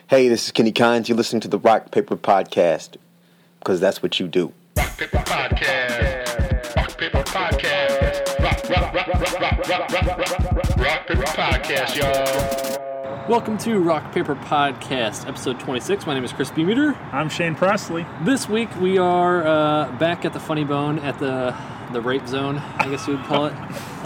Hey, this is Kenny Kynes. You're listening to the Rock Paper Podcast, because that's what you do. Rock Paper Podcast. Rock Paper Podcast. Rock Paper Podcast, y'all. Welcome to Rock Paper Podcast, episode 26. My name is Chris Beameter. I'm Shane Presley. This week we are back at the Funny Bone at the Rape Zone, I guess you would call it.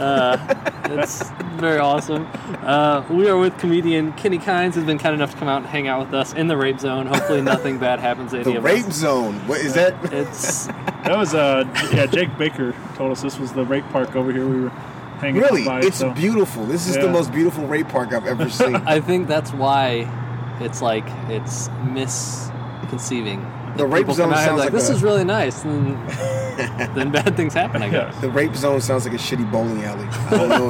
It's very awesome. We are with comedian Kenny Kynes, who's been kind enough to come out and hang out with us in the Rape Zone. Hopefully nothing bad happens to any The of Rape us. Zone. What is that? That was Jake Baker told us this was the rape park over here we were hanging Really? out by. It's beautiful. This is the most beautiful rape park I've ever seen. I think that's why it's misconceiving. The Rape People Zone come out sounds like this a- is really nice, and then bad things happen, I guess. The Rape Zone sounds like a shitty bowling alley. I don't know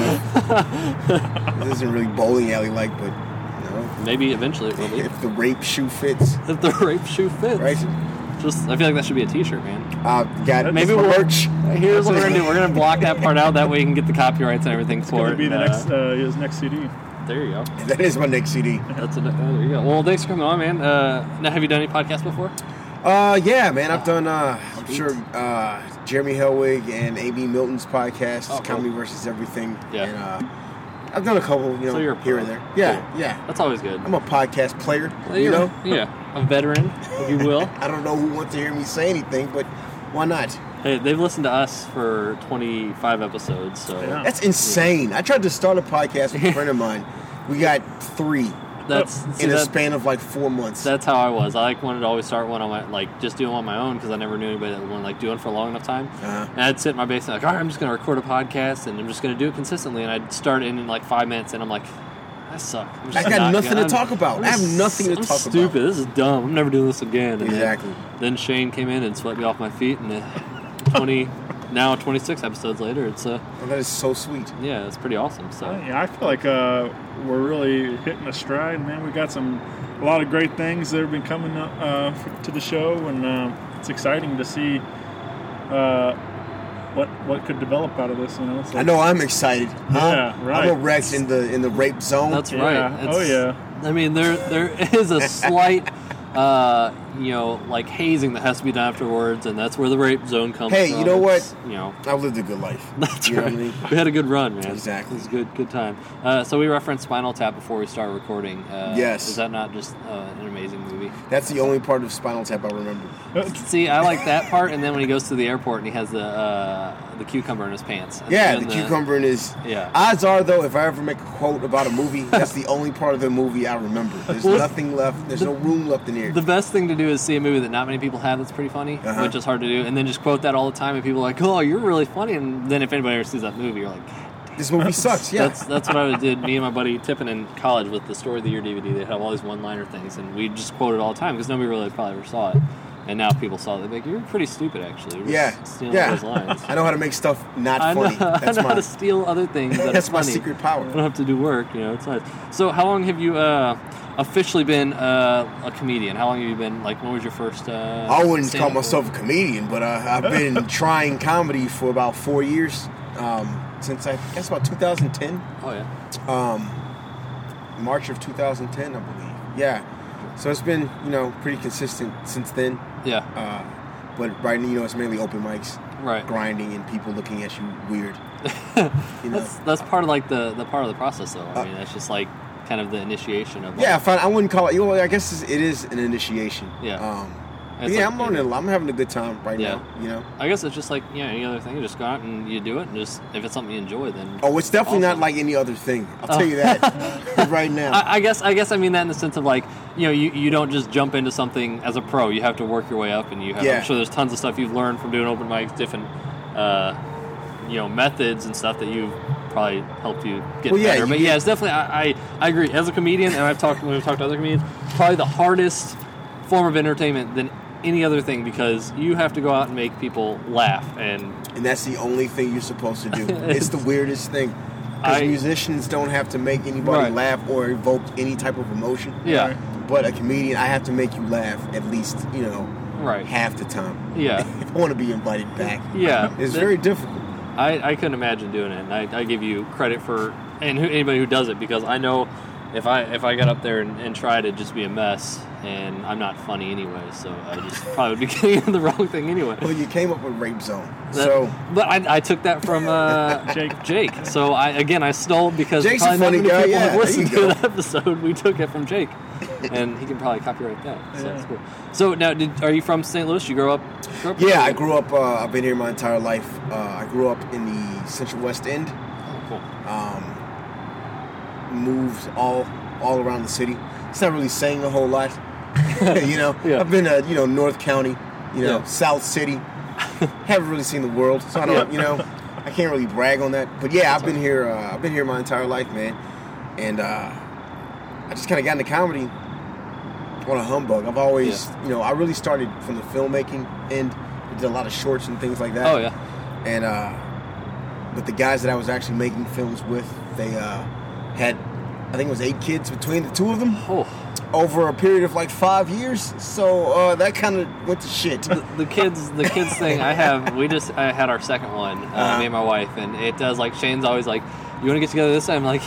if it isn't really bowling alley-like, but Maybe eventually it will be. if the rape shoe fits, If the rape shoe fits. right? I feel like that should be a t-shirt, man. Got Maybe some we'll- merch. Here's what we're going to do. We're going to block that part out. That way you can get the copyrights and everything It's for going it. to be the his next CD. There you go. That is my next CD. There you go. Well, thanks for coming on, man. Now, have you done any podcasts before? Yeah, man. I've done, I'm sure, Jeremy Helwig and A.B. Milton's podcast, Oh, cool. Comedy versus Everything. Yeah. And I've done a couple, So you're a here pro. and there. Yeah, Cool. yeah. That's always good. I'm a podcast player, Well, you know? Yeah, a veteran, if you will. I don't know who wants to hear me say anything, but why not? Hey, they've listened to us for 25 episodes, so Yeah. That's insane. I tried to start a podcast with a friend of mine. We got 3 that's in a span of like 4 months. That's how I was. I wanted to always start one on my just do it on my own because I never knew anybody that would want to do it for a long enough time. Uh-huh. And I'd sit in my basement all right, I'm just going to record a podcast and I'm just going to do it consistently. And I'd start it in like 5 minutes and I'm like, I suck. I'm just I got not nothing gonna- to talk about. I have nothing to I'm talk stupid. about. This is dumb. I'm never doing this again. And Exactly. Then Shane came in and swept me off my feet and 26 episodes later, it's Oh, that is so sweet. yeah, it's pretty awesome. So Yeah, I feel like we're really hitting a stride, man. We got a lot of great things that have been coming up to the show, and it's exciting to see what could develop out of this. You know, so, I know I'm excited. Yeah, right. I'm a Rex in the rape zone. that's Yeah. right. Oh, yeah. I mean, there is a slight, like hazing that has to be done afterwards, and that's where the rape zone comes from. Hey, you know what? It's, I've lived a good life. that's You know right. what I mean? We had a good run, man. Exactly. It was a good time. So we referenced Spinal Tap before we started recording. Yes. Is that not just an amazing movie? That's the only part of Spinal Tap I remember. See, I like that part, and then when he goes to the airport and he has the cucumber in his pants. And Yeah, then the cucumber in his. Yeah. Odds are, though, if I ever make a quote about a movie, that's the only part of the movie I remember. There's Well, nothing left. There's no room left in here. The best thing to do is see a movie that not many people have that's pretty funny, Uh-huh. which is hard to do, and then just quote that all the time, and people are like, oh, you're really funny, and then if anybody ever sees that movie, you're like, This movie sucks. Yeah. that's what I did, me and my buddy Tippin in college with the Story of the Year DVD. They have all these one-liner things, and we just quote it all the time, because nobody really probably ever saw it. And now people saw it, they're like, you're pretty stupid, actually. You're Yeah. just stealing Yeah. those lines. I know how to make stuff not I know, funny. That's I know how my to steal other things that that's are my funny. secret power. I don't have to do work, it's nice. So how long have you officially been a comedian? How long have you been, when was your first I wouldn't call stand-up? myself a comedian, but I've been trying comedy for about 4 years. Since I guess about 2010. Oh, yeah. March of 2010, I believe. Yeah. So it's been, pretty consistent since then. Yeah. But right now, it's mainly open mics, Right. grinding, and people looking at you weird. That's part of the part of the process, though. I mean, that's just kind of the initiation of. Yeah, fine. I wouldn't call it. I guess it is an initiation. Yeah. But It's yeah, like- I'm learning a lot. I'm having a good time right Yeah. now. I guess it's just like any other thing. You just go out and you do it, and just if it's something you enjoy, then. Oh, it's definitely not awesome. like any other thing. I'll tell you that right now. I guess I mean that in the sense of you don't just jump into something as a pro. You have to work your way up, and you have. Yeah. I'm sure there's tons of stuff you've learned from doing open mics, different methods and stuff that you've probably helped you get Well, yeah, better. you But get- yeah, it's definitely I agree. As a comedian, and when we've talked to other comedians, probably the hardest form of entertainment than any other thing, because you have to go out and make people laugh, and that's the only thing you're supposed to do. It's the weirdest thing. Because musicians don't have to make anybody Right. laugh or evoke any type of emotion. yeah, But a comedian, I have to make you laugh at least, right, half the time. yeah, If I want to be invited back. yeah. It's very difficult. I couldn't imagine doing it, and I give you credit for anybody who does it, because I know if I got up there and tried to just be a mess, and I'm not funny anyway, so I just probably would be getting the wrong thing anyway. Well, you came up with Rape Zone. But I took that from Jake. So I stole because Jake's probably a funny not many guy, people yeah, have listened there you to the episode. We took it from Jake, and he can probably copyright that. So that's cool. So now, are you from St. Louis? You grew up? Yeah, I grew up. I've been here my entire life. I grew up in the Central West End. Oh, cool. Moved all around the city. It's not really saying a whole lot. Yeah. I've been to North County, South City. Haven't really seen the world, so I don't I can't really brag on that. But yeah, I've been here. I've been here my entire life, man. And I just kind of got into comedy on a humbug. I've always, I really started from the filmmaking end. I did a lot of shorts and things like that. Oh yeah. And but the guys that I was actually making films with, they had, I think it was 8 kids between the two of them. Oh. Over a period of like 5 years, so that kind of went to shit. The kids thing I had our second one, me and my wife, and it does like Shane's always like, you want to get together this time? I'm like,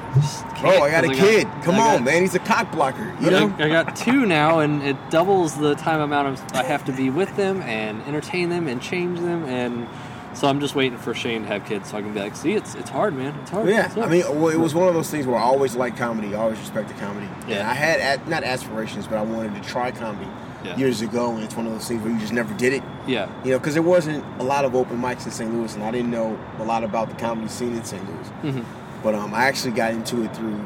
oh, I got a kid. Come on, man, he's a cock blocker. You know, I got 2 now, and it doubles the time amount I have to be with them and entertain them and change them, and so I'm just waiting for Shane to have kids so I can be like, see, it's hard, man. It's hard. Yeah, I mean, well, it was one of those things where I always liked comedy, I always respected comedy. Yeah. And I had, not aspirations, but I wanted to try comedy years ago, and it's one of those things where you just never did it. Yeah. Because there wasn't a lot of open mics in St. Louis, and I didn't know a lot about the comedy scene in St. Louis. Mm-hmm. But I actually got into it through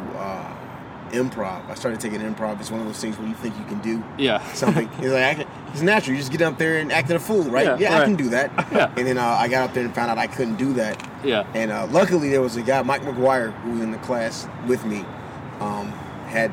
improv. I started taking improv. It's one of those things where you think you can do something. It's natural. You just get up there and act a fool, right? Yeah, I can do that. Yeah. And then I got up there and found out I couldn't do that. Yeah. And luckily there was a guy, Mike McGuire, who was in the class with me, had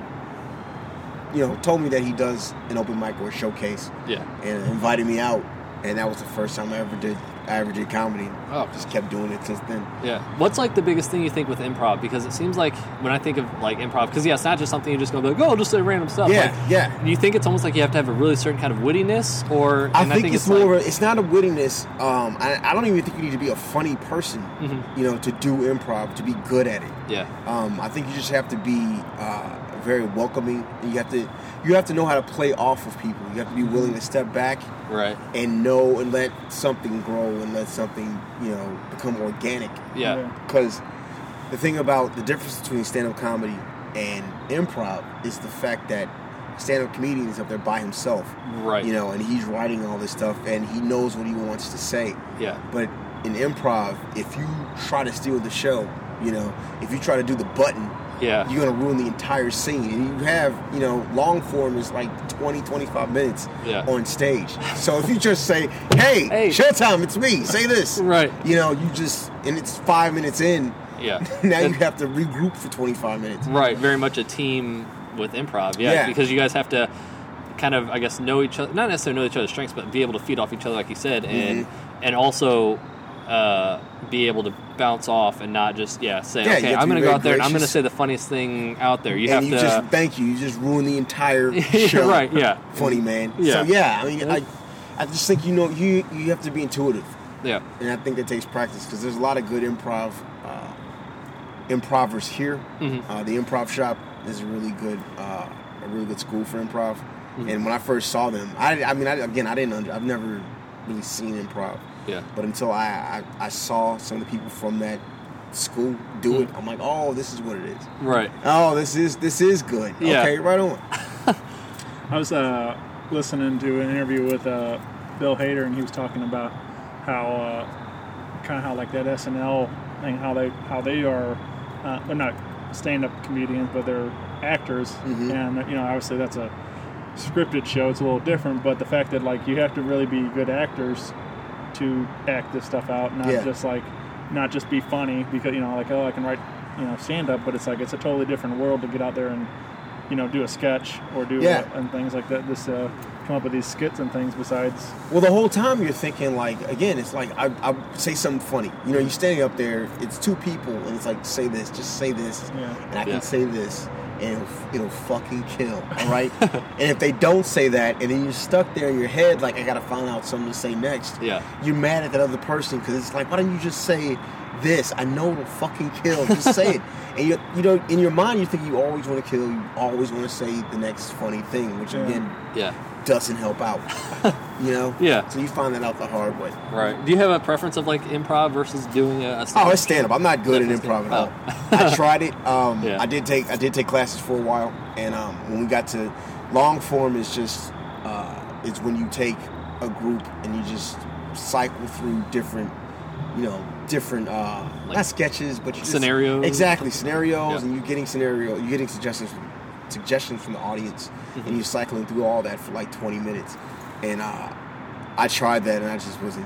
told me that he does an open mic or a showcase. Yeah. And invited me out. And that was the first time I ever did comedy. Oh. Just kept doing it since then. Yeah. What's like the biggest thing you think with improv? Because it seems like when I think of like improv, because it's not just something you're just going to be like, oh, I'll just say random stuff. Yeah. You think it's almost like you have to have a really certain kind of wittiness, or? I think it's more. It's not a wittiness. I don't even think you need to be a funny person, to do improv, to be good at it. Yeah. I think you just have to be very welcoming. And you have to know how to play off of people. You have to be willing to step back, right, and know and let something grow and let something become organic. Yeah. Because the thing about the difference between stand-up comedy and improv is the fact that a stand-up comedian is up there by himself, right? And he's writing all this stuff and he knows what he wants to say. Yeah. But in improv, if you try to steal the show, if you try to do the button, you're going to ruin the entire scene. And you have, long form is like 20, 25 minutes on stage. So if you just say, hey, showtime, it's me, say this. Right. And it's 5 minutes in. Yeah. Now you have to regroup for 25 minutes. Right. Very much a team with improv. Yeah. Because you guys have to kind of, I guess, know each other, not necessarily know each other's strengths, but be able to feed off each other, like you said, and also be able to bounce off and not just say, okay, I'm going to go out there and I'm going to say the funniest thing out there. You just ruin the entire show. Right, yeah. Funny, man. Yeah. So I just think you have to be intuitive. Yeah. And I think that takes practice because there's a lot of good improvers here. Mm-hmm. The Improv Shop is a really good school for improv. Mm-hmm. And when I first saw them, I've never really seen improv. Yeah. But until I saw some of the people from that school do it, I'm like, oh, this is what it is. Right. Oh, this is good. Yeah. Okay, right on. I was listening to an interview with Bill Hader, and he was talking about how like that SNL thing, how they are, they're not stand-up comedians, but they're actors, and obviously that's a scripted show. It's a little different, but the fact that like you have to really be good actors to act this stuff out, not just be funny because I can write stand up, but it's like it's a totally different world to get out there and do a sketch or do and things like that. This come up with these skits and things besides. Well, the whole time you're thinking like, again, it's like I say something funny. You're standing up there. It's 2 people, and it's like say this, just say this, and I can say this. And it'll fucking kill, all right? And if they don't say that, and then you're stuck there in your head, like, I got to find out something to say next, you're mad at that other person, because it's like, why don't you just say this. I know it'll fucking kill. Just say it. And you know, in your mind, you think you always want to kill. You always want to say the next funny thing, which again, doesn't help out. You know. Yeah. So you find that out the hard way. Right. Do you have a preference of like improv versus doing a stand-up? Oh, it's stand-up. I'm not good at improv at all. I tried it. Yeah. I did take classes for a while, and when we got to long form, is just it's when you take a group and you just cycle through different like not sketches, but you just, scenarios. Exactly, scenarios, and you're getting suggestions from the audience, and you're cycling through all that for like 20 minutes. And I tried that, and I just wasn't.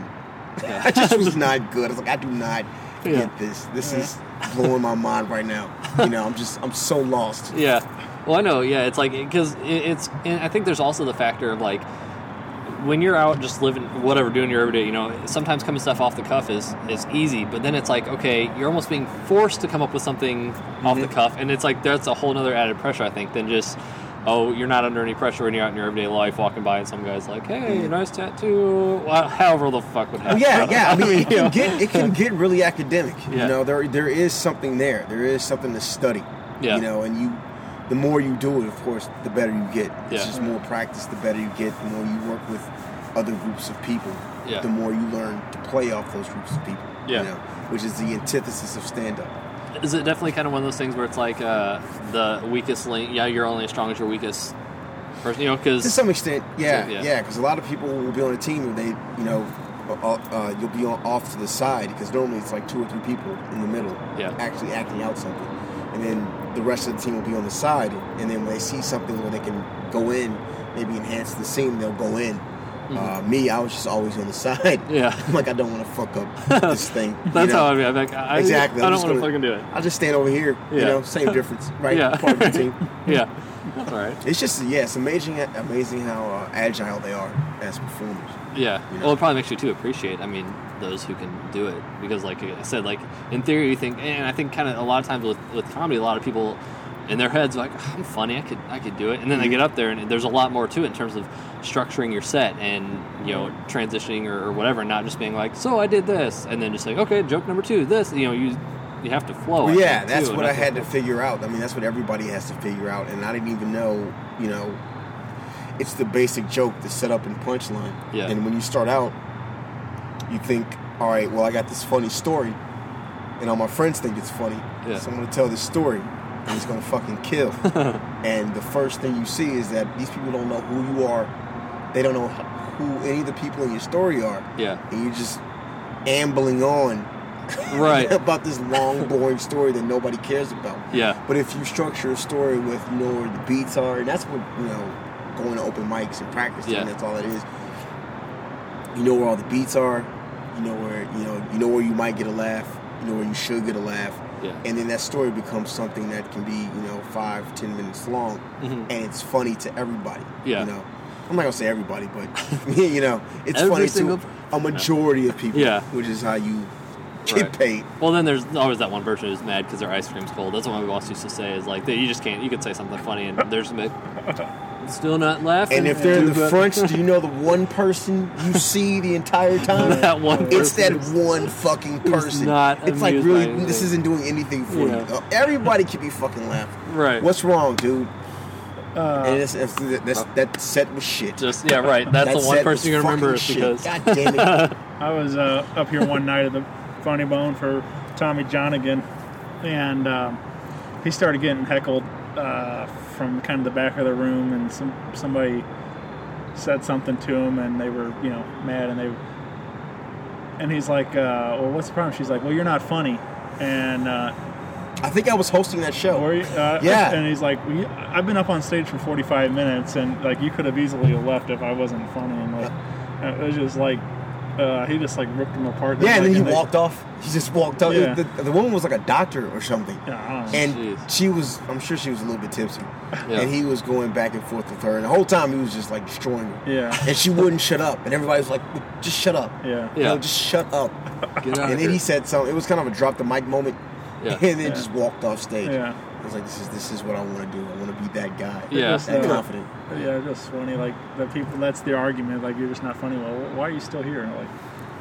I just was not good. I was like, I do not get this. This is blowing my mind right now. You know, I'm so lost. Yeah. Well, I know. Yeah, it's like because and I think there's also the factor of like when you're out just living whatever, doing your everyday. You know, sometimes coming stuff off the cuff is easy, but then it's like okay, you're almost being forced to come up with something off the cuff, and it's like that's a whole other added pressure I think than just. Oh, you're not under any pressure when you're out in your everyday life, walking by, and some guy's like, "Hey, nice tattoo." Well, however the fuck would happen. I mean, it can get really academic. Yeah. You know, there is something there. There is something to study. Yeah. You know, and the more you do it, of course, the better you get. It's Yeah. just more practice. The better you get. The more you work with other groups of people. Yeah. The more you learn to play off those groups of people. Yeah. You know, which is the antithesis of stand-up. Is it definitely kind of one of those things where it's like the weakest link? Yeah, you're only as strong as your weakest person. You know, because to some extent, yeah. So, Because a lot of people will be on a team and they, you know, you'll be off to the side because normally it's like 2 or 3 people in the middle, actually acting out something, and then the rest of the team will be on the side. And then when they see something where they can go in, maybe enhance the scene, they'll go in. Me, I was just always on the side. Yeah. I'm like, I don't want to fuck up this thing. That's you know? how I mean. I'm like, Exactly. I don't want to fucking do it. I'll just stand over here. Yeah. You know, same difference, right? Yeah. Part of the team. Yeah. That's all right. It's just, it's amazing how agile they are as performers. Yeah. You know? Well, it probably makes you too appreciate. I mean, those who can do it because, like I said, like in theory, you think, and I think kind of a lot of times with comedy, a lot of people in their heads are like, oh, I'm funny, I could do it, and then they get up there, and there's a lot more to it in terms of structuring your set and transitioning or whatever, and not just being like, so I did this, and then just like, okay, joke number 2, this, you have to flow. Well, yeah, that's what I had to figure out. I mean, that's what everybody has to figure out, and I didn't even know, it's the basic joke, the setup and punchline. Yeah. And when you start out, you think, all right, well, I got this funny story, and all my friends think it's funny, so I'm going to tell this story, and it's going to fucking kill. And the first thing you see is that these people don't know who you are. They don't know who any of the people in your story are. Yeah. And you're just ambling on right about this long, boring story that nobody cares about. Yeah. But if you structure a story with where the beats are, and that's what, going to open mics and practicing, that's all it is. You know where all the beats are. You know where you might get a laugh. You know where you should get a laugh. Yeah. And then that story becomes something that can be, 5-10 minutes long, and it's funny to everybody. Yeah. I'm not gonna say everybody, but it's Every funny to a majority of people. Yeah. Which is how you get paid. Well, then there's always that one person who's mad because their ice cream's cold. That's what my boss used to say is like, you just can't. You could say something funny and there's still not laughing. And if they're in the front, do you know the one person you see the entire time? That one person. It's that one fucking person. It's like, really, this isn't doing anything for you. Everybody can be fucking laughing. Right. What's wrong, dude? And that set was shit. Just right. That's the one person you're gonna remember because. God damn it. I was up here one night at the Funny Bone for Tommy Johnigan, and he started getting heckled from kind of the back of the room, and somebody said something to him, and they were mad, and he's like, well, what's the problem? She's like, well, you're not funny, and I think I was hosting that show. Were you? Yeah. And he's like, well, I've been up on stage for 45 minutes, and like you could have easily left if I wasn't funny, and like it was just like he just like ripped him apart. Yeah, and then he walked off. He just walked off. Yeah. The woman was like a doctor or something. Yeah, I don't know. And I'm sure she was a little bit tipsy. Yeah. And he was going back and forth with her. And the whole time he was just like destroying her. Yeah. And she wouldn't shut up. And everybody was like, just shut up. Yeah. Just shut up. Get out and then he said something. It was kind of a drop the mic moment. Yeah. And then just walked off stage. Yeah. I was like, this is what I want to do. I want to be that guy. Yeah. That confident. Yeah, just funny. Like the people, that's the argument. Like you're just not funny. Well, why are you still here? Like,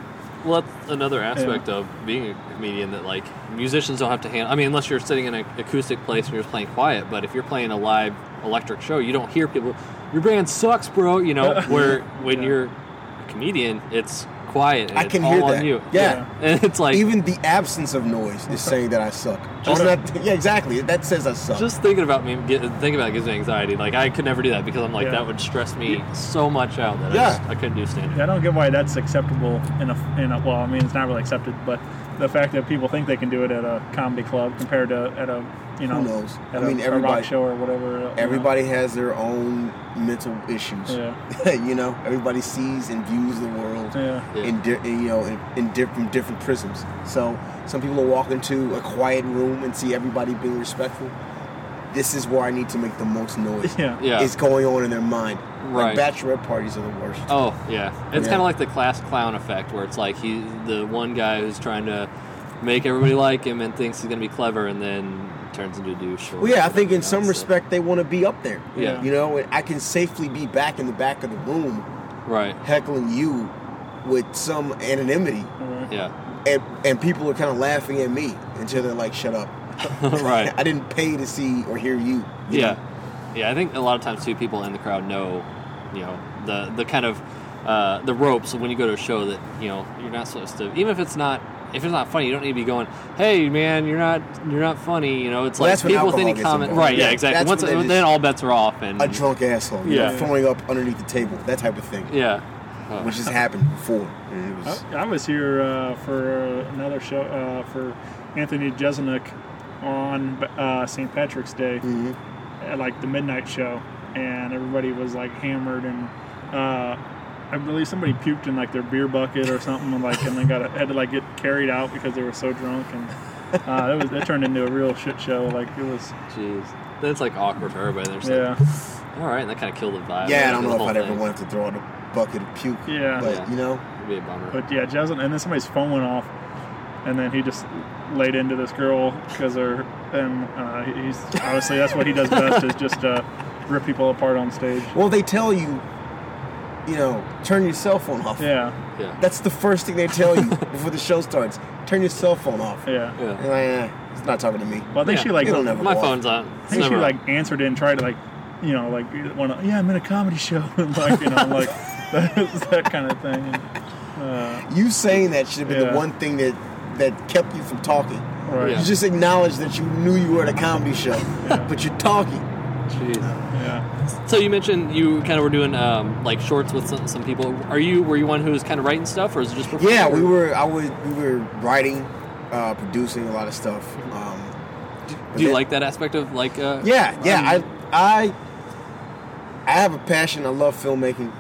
Well, that's another aspect of being a comedian that, like, musicians don't have to handle. I mean, unless you're sitting in an acoustic place and you're just playing quiet. But if you're playing a live electric show, you don't hear people, your band sucks, bro. You know, where when you're a comedian, it's quiet and I can it's all hear on that. you. Yeah. And it's like, even the absence of noise is saying that I suck. Yeah, exactly. That says I suck. just thinking about it gives me anxiety. Like, I could never do that because I'm like, that would stress me so much out that I couldn't do stand-up. Yeah, I don't get why that's acceptable in a. Well, I mean, it's not really accepted, but the fact that people think they can do it at a comedy club compared to at a, you know, Who knows? at I mean, a rock show or whatever. Everybody has their own mental issues. Yeah. You know, everybody sees and views the world Yeah. in different prisms. So some people will walk into a quiet room and see everybody being respectful. This is where I need to make the most noise. Yeah. It's going on in their mind. Right. Like bachelorette parties are the worst. Oh, yeah. It's Yeah. kind of like the class clown effect, where it's like he's the one guy who's trying to make everybody like him and thinks he's going to be clever, and then turns into a douche. Well, yeah, I think in some respect they want to be up there. Yeah. You know, I can safely be back in the back of the room Right. heckling you with some anonymity, Yeah. and people are kind of laughing at me until they're like, shut up. Right. I didn't pay to see or hear you. you Yeah. know? Yeah, I think a lot of times, too, people in the crowd know, you know, the kind of the ropes when you go to a show that, you know, you're not supposed to, even if it's not funny, you don't need to be going, hey, man, you're not funny, you know. It's Well, like that's when people with any alcohol gets comment. involved. Right, yeah, Yeah, exactly. that's when Then all bets are off. And A drunk asshole. You Yeah. know, throwing up underneath the table. That type of thing. Yeah. Which has happened before. And it was, I was here for another show for Anthony Jeselnik on St. Patrick's Day at like the midnight show, and everybody was like hammered, and I believe somebody puked in like their beer bucket or something, and then had to like get carried out because they were so drunk, and that turned into a real shit show. Like it was. Jeez. Then it's like awkward for everybody. They're just like, all right, and that kind of killed the vibe. yeah, I of don't the know if whole I'd ever thing. want to throw out a bucket of puke. Yeah. But, Yeah. you know, It'd be a bummer. But yeah, Jeselnik, and then somebody's phone went off, and then he just laid into this girl because he's obviously that's what he does best is just rip people apart on stage. well, they tell you, you know, turn your cell phone off. Yeah, Yeah. That's the first thing they tell you before the show starts. Turn your cell phone off. yeah. Yeah. You're like, it's not talking to me. Well, I think Yeah. she like It'll never My go off. phone's on. I think she like answered it and tried to like, you know, like I'm in a comedy show, and like you know, like that kind of thing. And, You saying that should have been Yeah. the one thing that kept you from talking. right. Yeah. You just acknowledged that you knew you were at a comedy show, but you're talking. Jeez. Yeah. So you mentioned you kind of were doing like shorts with some people. Were you one who was kind of writing stuff, or is it just performing? Yeah, or- we were writing, producing a lot of stuff. Do you like that aspect of like? Yeah. I have a passion. I love filmmaking.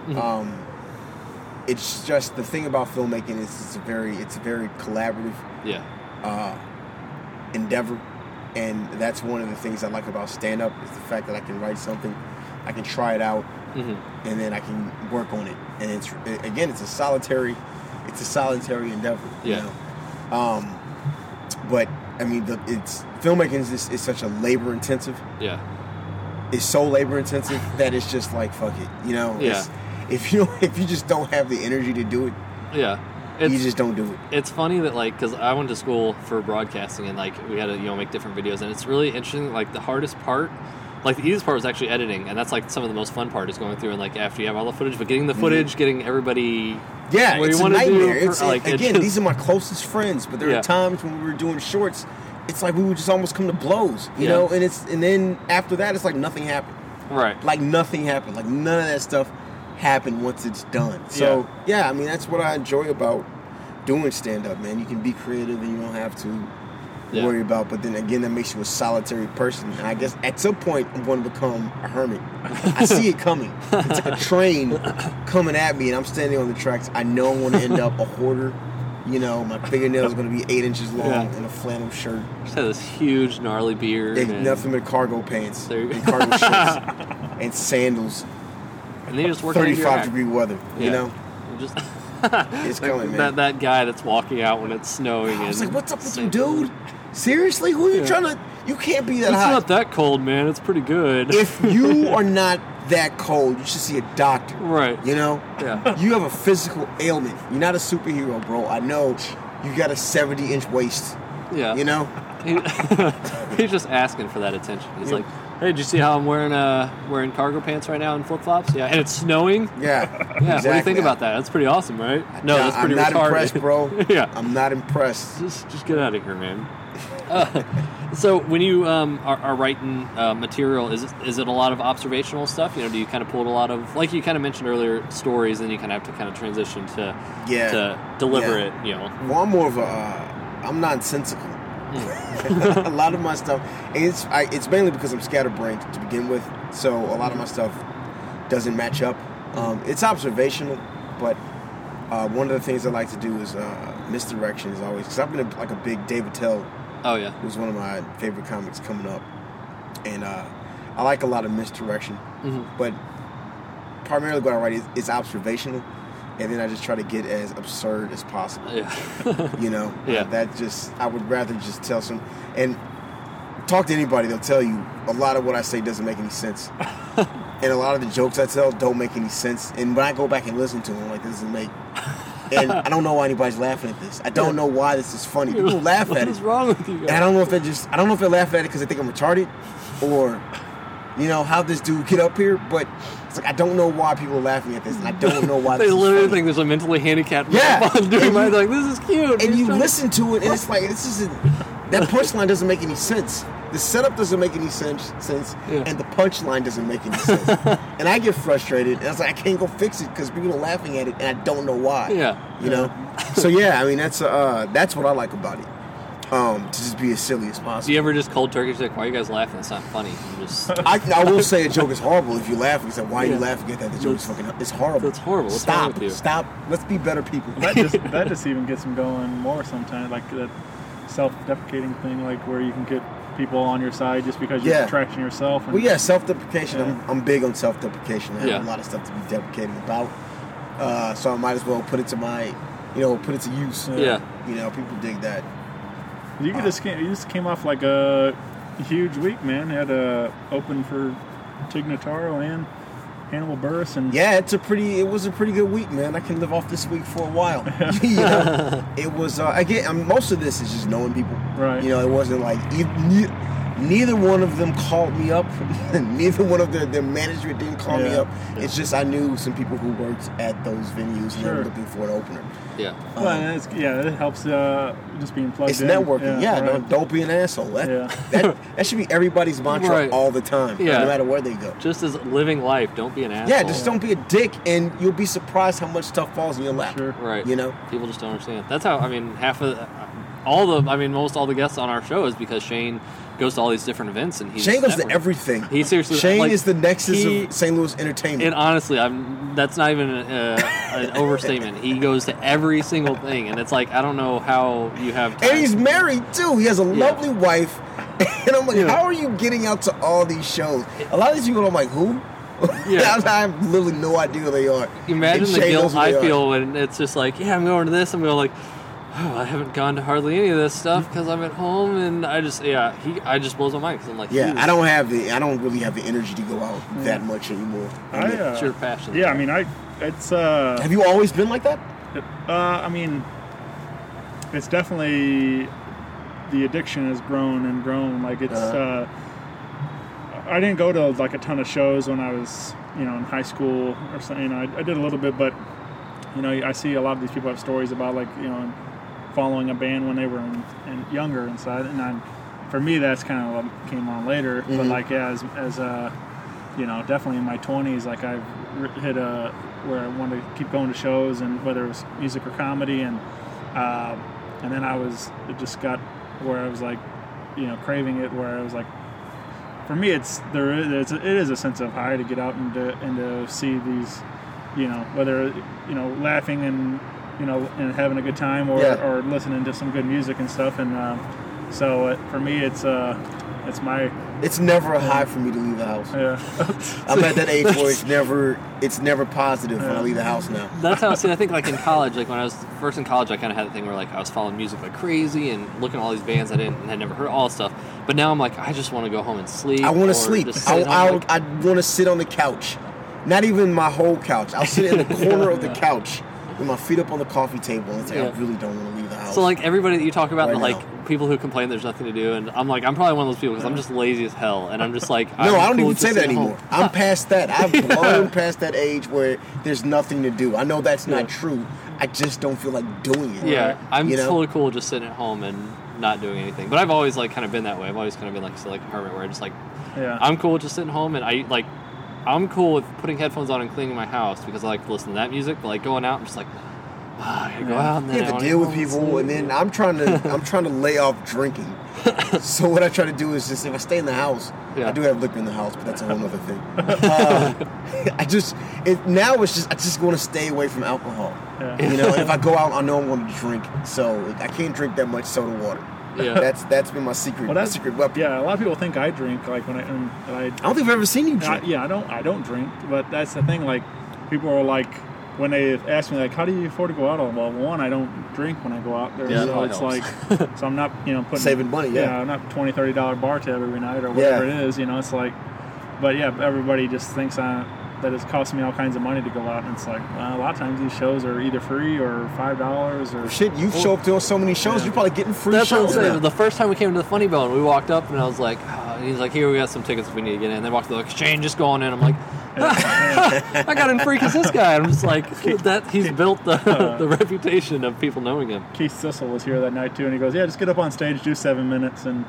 It's just the thing about filmmaking is it's a very collaborative Yeah. endeavor, and that's one of the things I like about stand-up is the fact that I can write something, I can try it out, and then I can work on it. And it's a solitary endeavor. Yeah. You know? But I mean, filmmaking is such a labor intensive. Yeah. It's so labor intensive that it's just like fuck it. You know. Yeah. If you just don't have the energy to do it, Yeah. you just don't do it. It's funny that like because I went to school for broadcasting and like we had to make different videos, and it's really interesting. Like the hardest part, like the easiest part was actually editing, and that's like some of the most fun part is going through and like after you have all the footage, but getting the footage, getting everybody. Yeah, what it's you a want to nightmare. do. It's again, these are my closest friends, but there Yeah. are times when we were doing shorts, it's like we would just almost come to blows, you Yeah. know. And then after that, it's like nothing happened. Right. Like nothing happened. Like none of that stuff happened once it's done. So yeah, I mean that's what I enjoy about doing stand up, man. You can be creative and you don't have to Yeah. worry about. But then again, that makes you a solitary person. And I guess at some point I'm going to become a hermit. I see it coming. It's like a train coming at me, and I'm standing on the tracks. I know I'm going to end up a hoarder. You know, my fingernails are going to be 8 inches long Yeah. in a flannel shirt. Just had this huge gnarly beard. and, Nothing but cargo pants There you go. and cargo shirts and sandals. and they just work out your 35 act. degree weather. Yeah. You know, Just it's coming, man. that guy that's walking out when it's snowing. I was and like, "What's up with you, dude? Seriously, who are you trying to? You can't be that It's hot. not that cold, man. It's pretty good. If you are not that cold, you should see a doctor. Right. You know? Yeah. You have a physical ailment. You're not a superhero, bro. I know you got a 70-inch waist. Yeah. You know? He's just asking for that attention. He's like, hey, did you see how I'm wearing cargo pants right now and flip-flops? Yeah. And it's snowing? Yeah. Yeah. What do you think about that? That's pretty awesome, right? No, that's pretty I'm not retarded. impressed, bro. Yeah. I'm not impressed. Just get out of here, man. So when you are writing material, is it a lot of observational stuff? You know, do you kind of pull a lot of, like you kind of mentioned earlier, stories, and you kind of have to kind of transition to deliver it? You know, well, I'm more of I'm nonsensical. A lot of my stuff, it's mainly because I'm scatterbrained to begin with, so a lot of my stuff doesn't match up. It's observational, but one of the things I like to do is misdirection is always, because I've been a big David Tell. Oh yeah, who's one of my favorite comics coming up, and I like a lot of misdirection, but primarily what I write is observational, and then I just try to get as absurd as possible. Yeah. You know, yeah. I would rather just tell and talk to anybody. They'll tell you a lot of what I say doesn't make any sense, and a lot of the jokes I tell don't make any sense. And when I go back and listen to them, like, this doesn't make. And I don't know why anybody's laughing at this. I don't know why this is funny. People laugh at it. What is wrong with you guys? And I don't know if they're laughing at it because they think I'm retarded, or, you know, how this dude get up here. But it's like, I don't know why people are laughing at this, and I don't know why. They this literally is funny. think there's a mentally handicapped Yeah. man doing my, like, this is cute. And you listen to it, and it's like, that punchline doesn't make any sense. The setup doesn't make any sense, and the punchline doesn't make any sense. And I get frustrated, and I was like, I can't go fix it because people are laughing at it, and I don't know why. Yeah. You know? So, yeah, I mean, that's what I like about it. To just be as silly as possible. Do you ever just cold turkey say, why are you guys laughing? It's not funny. You just... I will say a joke is horrible if you laugh. You say, why are you laughing at that? The joke is fucking... It's horrible. It's horrible. What's wrong with you? Stop. Let's be better people. That just even gets them going more sometimes, like that self-deprecating thing, like where you can get people on your side just because you're trashing yourself. And, well, yeah, self-deprecation. Yeah. I'm big on self-deprecation. I have a lot of stuff to be deprecating about. So I might as well put it to use. Yeah. You know, people dig that. You just came off like a huge week, man. You had to open for Tig Notaro and Hannibal Buress, and yeah, it was a pretty good week, man. I can live off this week for a while. You know, it was again. Most of this is just knowing people, right? You know, it wasn't like neither one of them called me up. Neither one of their management didn't call me up. It's just I knew some people who worked at those venues and they were looking for an opener. Yeah. It helps just being plugged in. It's networking. Don't be an asshole. That should be everybody's mantra all the time, no matter where they go. Just as living life, don't be an asshole. Yeah, just don't be a dick, and you'll be surprised how much stuff falls in your lap. Sure. Right. You know? People just don't understand. That's how, most all the guests on our show is because Shane goes to all these different events, and Shane goes to everything. He seriously, Shane is the nexus of St. Louis entertainment. And honestly, that's not even an overstatement. He goes to every single thing, and it's like, I don't know how you have time. And he's married too. He has a lovely wife, and I'm like, how are you getting out to all these shows? A lot of these people, I'm like, who? Yeah. I have literally no idea who they are. Imagine the guilt I feel when it's just like, I'm going to this. I'm going like, I haven't gone to hardly any of this stuff because I'm at home, and I just blows my mind because I'm like, I don't really have the energy to go out that much anymore. It's your passion. Yeah, I mean, it's. Have you always been like that? I mean, it's definitely the addiction has grown and grown. Like it's. I didn't go to like a ton of shows when I was, in high school or something. I did a little bit, but I see a lot of these people have stories about like following a band when they were in younger inside, and for me that's kind of what came on later. Mm-hmm. But like as definitely in my 20s, like I've hit where I wanted to keep going to shows, and whether it was music or comedy, and then it just got where I was like craving it, where I was like, for me it is a sense of high to get out and to see these whether laughing and and having a good time, or listening to some good music and stuff. And so for me, it's It's my. It's never a high for me to leave the house. Yeah. I'm at that age where it's never positive when I leave the house now. That's how. See, I think like in college, like when I was first in college, I kind of had the thing where like I was following music like crazy and looking at all these bands I had never heard, all this stuff. But now I'm like, I just want to go home and sleep. I want to sleep. I want to sit on the couch, not even my whole couch. I'll sit in the corner of the couch with my feet up on the coffee table and say, I really don't want to leave the house. So like everybody that you talk about, Right like now. people who complain there's nothing to do, and I'm probably one of those people because I'm just lazy as hell, and I'm just like, No, I don't cool even to say sit that at anymore. home. I'm past that. I've blown past that age where there's nothing to do. I know that's not true. I just don't feel like doing it. Yeah, I'm You know? totally cool just sitting at home and not doing anything. But I've always like kind of been that way. I've always kind of been like a hermit where I just like, I'm cool with just sitting home, and I'm cool with putting headphones on and cleaning my house because I like to listen to that music. But like going out, I'm just like, I gotta go out and then You have to deal with people, and then I'm trying to lay off drinking. So what I try to do is just if I stay in the house, I do have liquor in the house, but that's a whole other thing. I just want to stay away from alcohol. Yeah. You know, and if I go out, I know I'm going to drink, so I can't drink that much soda water. Yeah. That's been my secret. Well, that's secret weapon. Yeah, a lot of people think I drink. Like when I don't think I've ever seen you drink. I don't drink. But that's the thing. Like people are like when they ask me like, how do you afford to go out? Well, one, I don't drink when I go out there. Yeah, so that it's helps. like, so I'm not putting saving money. Yeah, I'm not $20, $30 bar tab every night or whatever it is. It's like, but yeah, everybody just thinks that it's costing me all kinds of money to go out, and it's like, well, a lot of times these shows are either free or $5 or shit. You show up to so many shows, you're probably getting free That's what I'm shows. saying. now. The first time we came to the Funny Bone, we walked up and I was like, and he's like, here, we got some tickets we need to get in. And they walked to the exchange, just going in. I'm like, I got in free because this guy. I'm just like, he's built the reputation of people knowing him. Keith Sissel was here that night too, and he goes, "Yeah, just get up on stage, do 7 minutes, and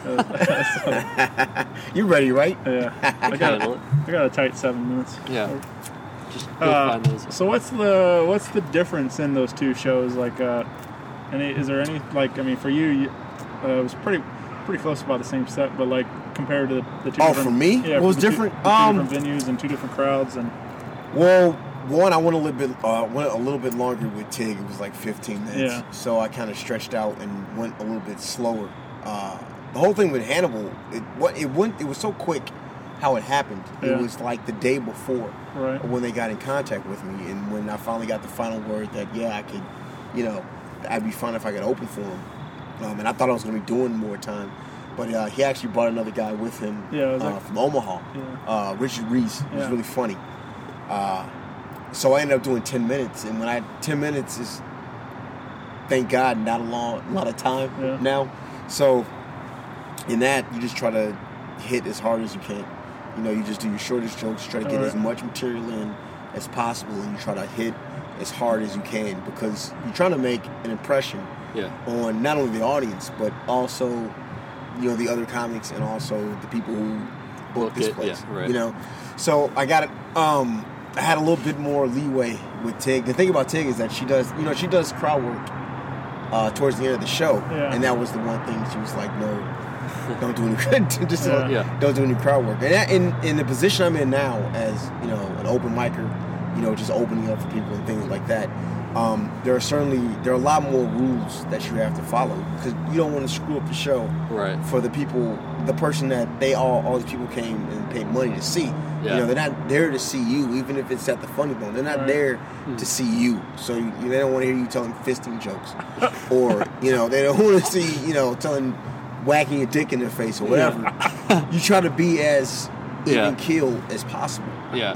you ready, right? Yeah, I got a tight 7 minutes." Yeah, just go find those. So what's the difference in those two shows? Like, is there any like? I mean, for you, it was pretty close, about the same set, but like compared to the two. Oh, for me, yeah, what was the different? Two different venues and two different crowds, and well, one I went a little bit longer with Tig. It was like 15 minutes, Yeah. so I kind of stretched out and went a little bit slower. The whole thing with Hannibal, it was so quick how it happened. Yeah. It was like the day before right. when they got in contact with me, and when I finally got the final word that I could, I'd be fine if I could open for him. And I thought I was going to be doing more time. But he actually brought another guy with him from Omaha, Richard Reese. He was really funny. So I ended up doing 10 minutes. And 10 minutes is, thank God, not a lot of time now. So in that, you just try to hit as hard as you can. You just do your shortest jokes, try to get as much material in as possible, and you try to hit as hard as you can because you're trying to make an impression on not only the audience, but also the other comics and also the people who booked this place. Yeah, right. So I got it. I had a little bit more leeway with Tig. The thing about Tig is that she does crowd work towards the end of the show, and that was the one thing she was like, no, don't do any don't do any crowd work. And in the position I'm in now, as an open micer, just opening up for people and things like that. There are a lot more rules that you have to follow because you don't want to screw up the show for the person that all these people came and paid money to see. Yeah. They're not there to see you, even if it's at the Funny Bone. They're not there to see you, so they don't want to hear you telling fisting jokes, or they don't want to see telling whacking a dick in their face or whatever. You try to be as even keel as possible.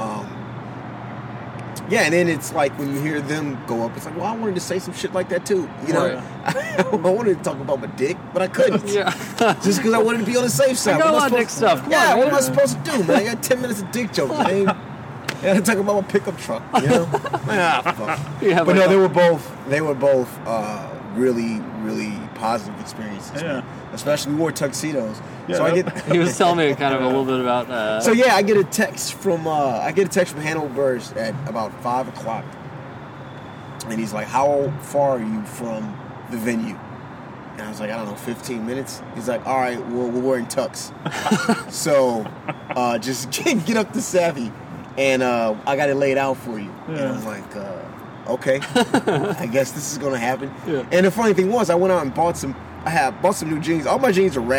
And then it's like when you hear them go up, it's like, well, I wanted to say some shit like that too. I wanted to talk about my dick, but I couldn't. Just because I wanted to be on the safe side. I got a lot of dick stuff. What am I supposed to do, man? I got 10 minutes of dick jokes. I gotta talk about my pickup truck. Fuck. But no, they were both really, really positive experiences. Man. Especially we wore tuxedos. So he was telling me kind of a little bit about. So I get a text from Hannibal Buress at about 5:00, and he's like, "How far are you from the venue?" And I was like, "I don't know, 15 minutes." He's like, "All right, well, we're wearing tux, so just get up to Savvy, and I got it laid out for you." And I was like, "Okay, I guess this is gonna happen." And the funny thing was, I went out and bought some new jeans. All my jeans are ratty.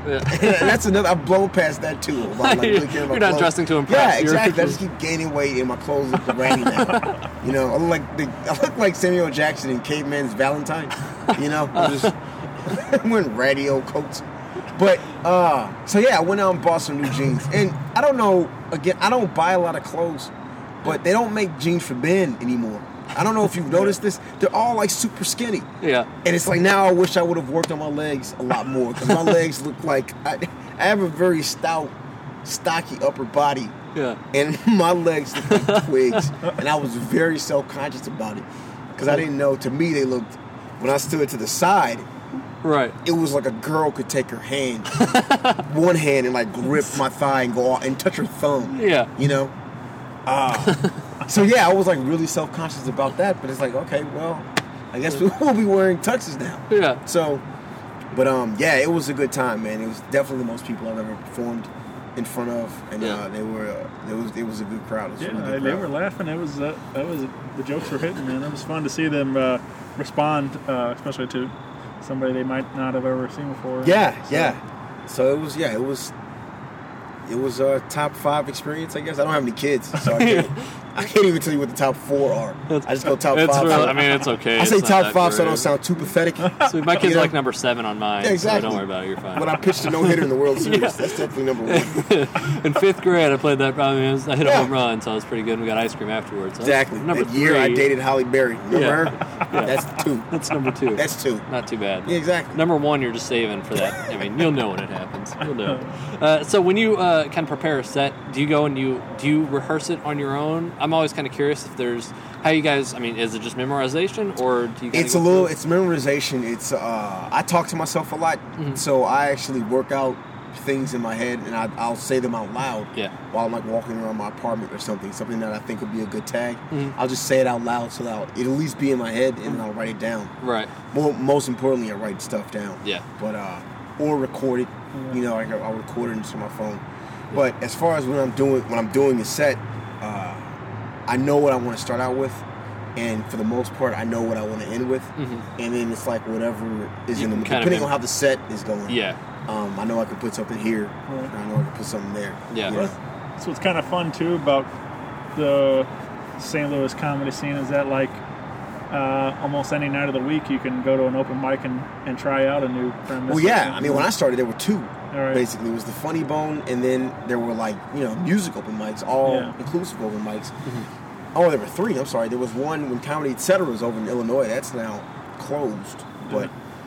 Yeah. And that's another. I've blown past that too. About, like, really caring about You're not clothes. dressing to impress. Yeah, You're- exactly. I just keep gaining weight and my clothes look ratty now. You know, I look like Samuel Jackson in Caveman's Valentine. You know, I'm just wearing ratty old coats. But so yeah, I went out and bought some new jeans. And I don't know. Again, I don't buy a lot of clothes, but they don't make jeans for men anymore. I don't know if you've noticed this. They're all like super skinny. Yeah. And it's like now I wish I would have worked on my legs a lot more because my legs look like I have a very stout, stocky upper body. Yeah. And my legs look like twigs. And I was very self-conscious about it because I didn't know. To me, they looked, when I stood to the side, Right. it was like a girl could take her hand, one hand, and like grip my thigh and go out and touch her thumb. Yeah. You know? So yeah, I was like really self-conscious about that, but it's like, okay, well, I guess we'll be wearing tuxes now. Yeah. So, but yeah, it was a good time, man. It was definitely the most people I've ever performed in front of, and Yeah. it was a good crowd. It was a really Yeah, good they crowd. were laughing. It was the jokes were hitting, man. It was fun to see them respond, especially to somebody they might not have ever seen before. Yeah, So, yeah. So it was a top 5 experience, I guess. I don't have any kids, so I can't even tell you what the top 4 are. I just go top 5. It's really, I mean, it's okay. I It's say not top that 5 so I great. don't sound too pathetic. So my kid's You know? like number 7 on mine. Yeah, exactly. So don't worry about it. You're fine. When I pitched a no-hitter in the World Series, that's definitely number 1. In 5th grade, I played that. I hit a Yeah. home run, so it was pretty good. We got ice cream afterwards. So Exactly. Number That year I 3. dated Holly Berry. Remember Yeah. her? Yeah. That's 2. That's number 2. That's 2. Not too bad. Yeah, exactly. Number 1, you're just saving for that. I mean, you'll know when it happens. You'll know. So when you kind of prepare a set, do you go and do you rehearse it on your own? I'm always kind of curious if there's how you guys. I mean, is it just memorization or do you? Kinda It's go a little. through it? It's memorization. It's. I talk to myself a lot, Mm-hmm. so I actually work out things in my head, and I'll say them out loud. Yeah. While I'm like walking around my apartment or something that I think would be a good tag. Mhm. I'll just say it out loud so that it'll at least be in my head, and then I'll write it down. Right. Most importantly, I write stuff down. Yeah. But or record it. You know, I'll record it into my phone. But as far as when I'm doing a set, I know what I want to start out with, and for the most part, I know what I want to end with, and then it's like whatever is You in the can kind of depending on how the set is going. Yeah. I know I can put something here, Right. and I know I can put something there. Yeah. You know? So what's kind of fun too about the St. Louis comedy scene is that like almost any night of the week you can go to an open mic and try out a new premise. Well, yeah. I mean, when I started, there were 2. right. Basically, it was the Funny Bone, and then there were like music open mics, all Yeah. inclusive open mics. Oh, there were 3. I'm sorry. There was one when Comedy Etc. was over in Illinois. That's now closed. But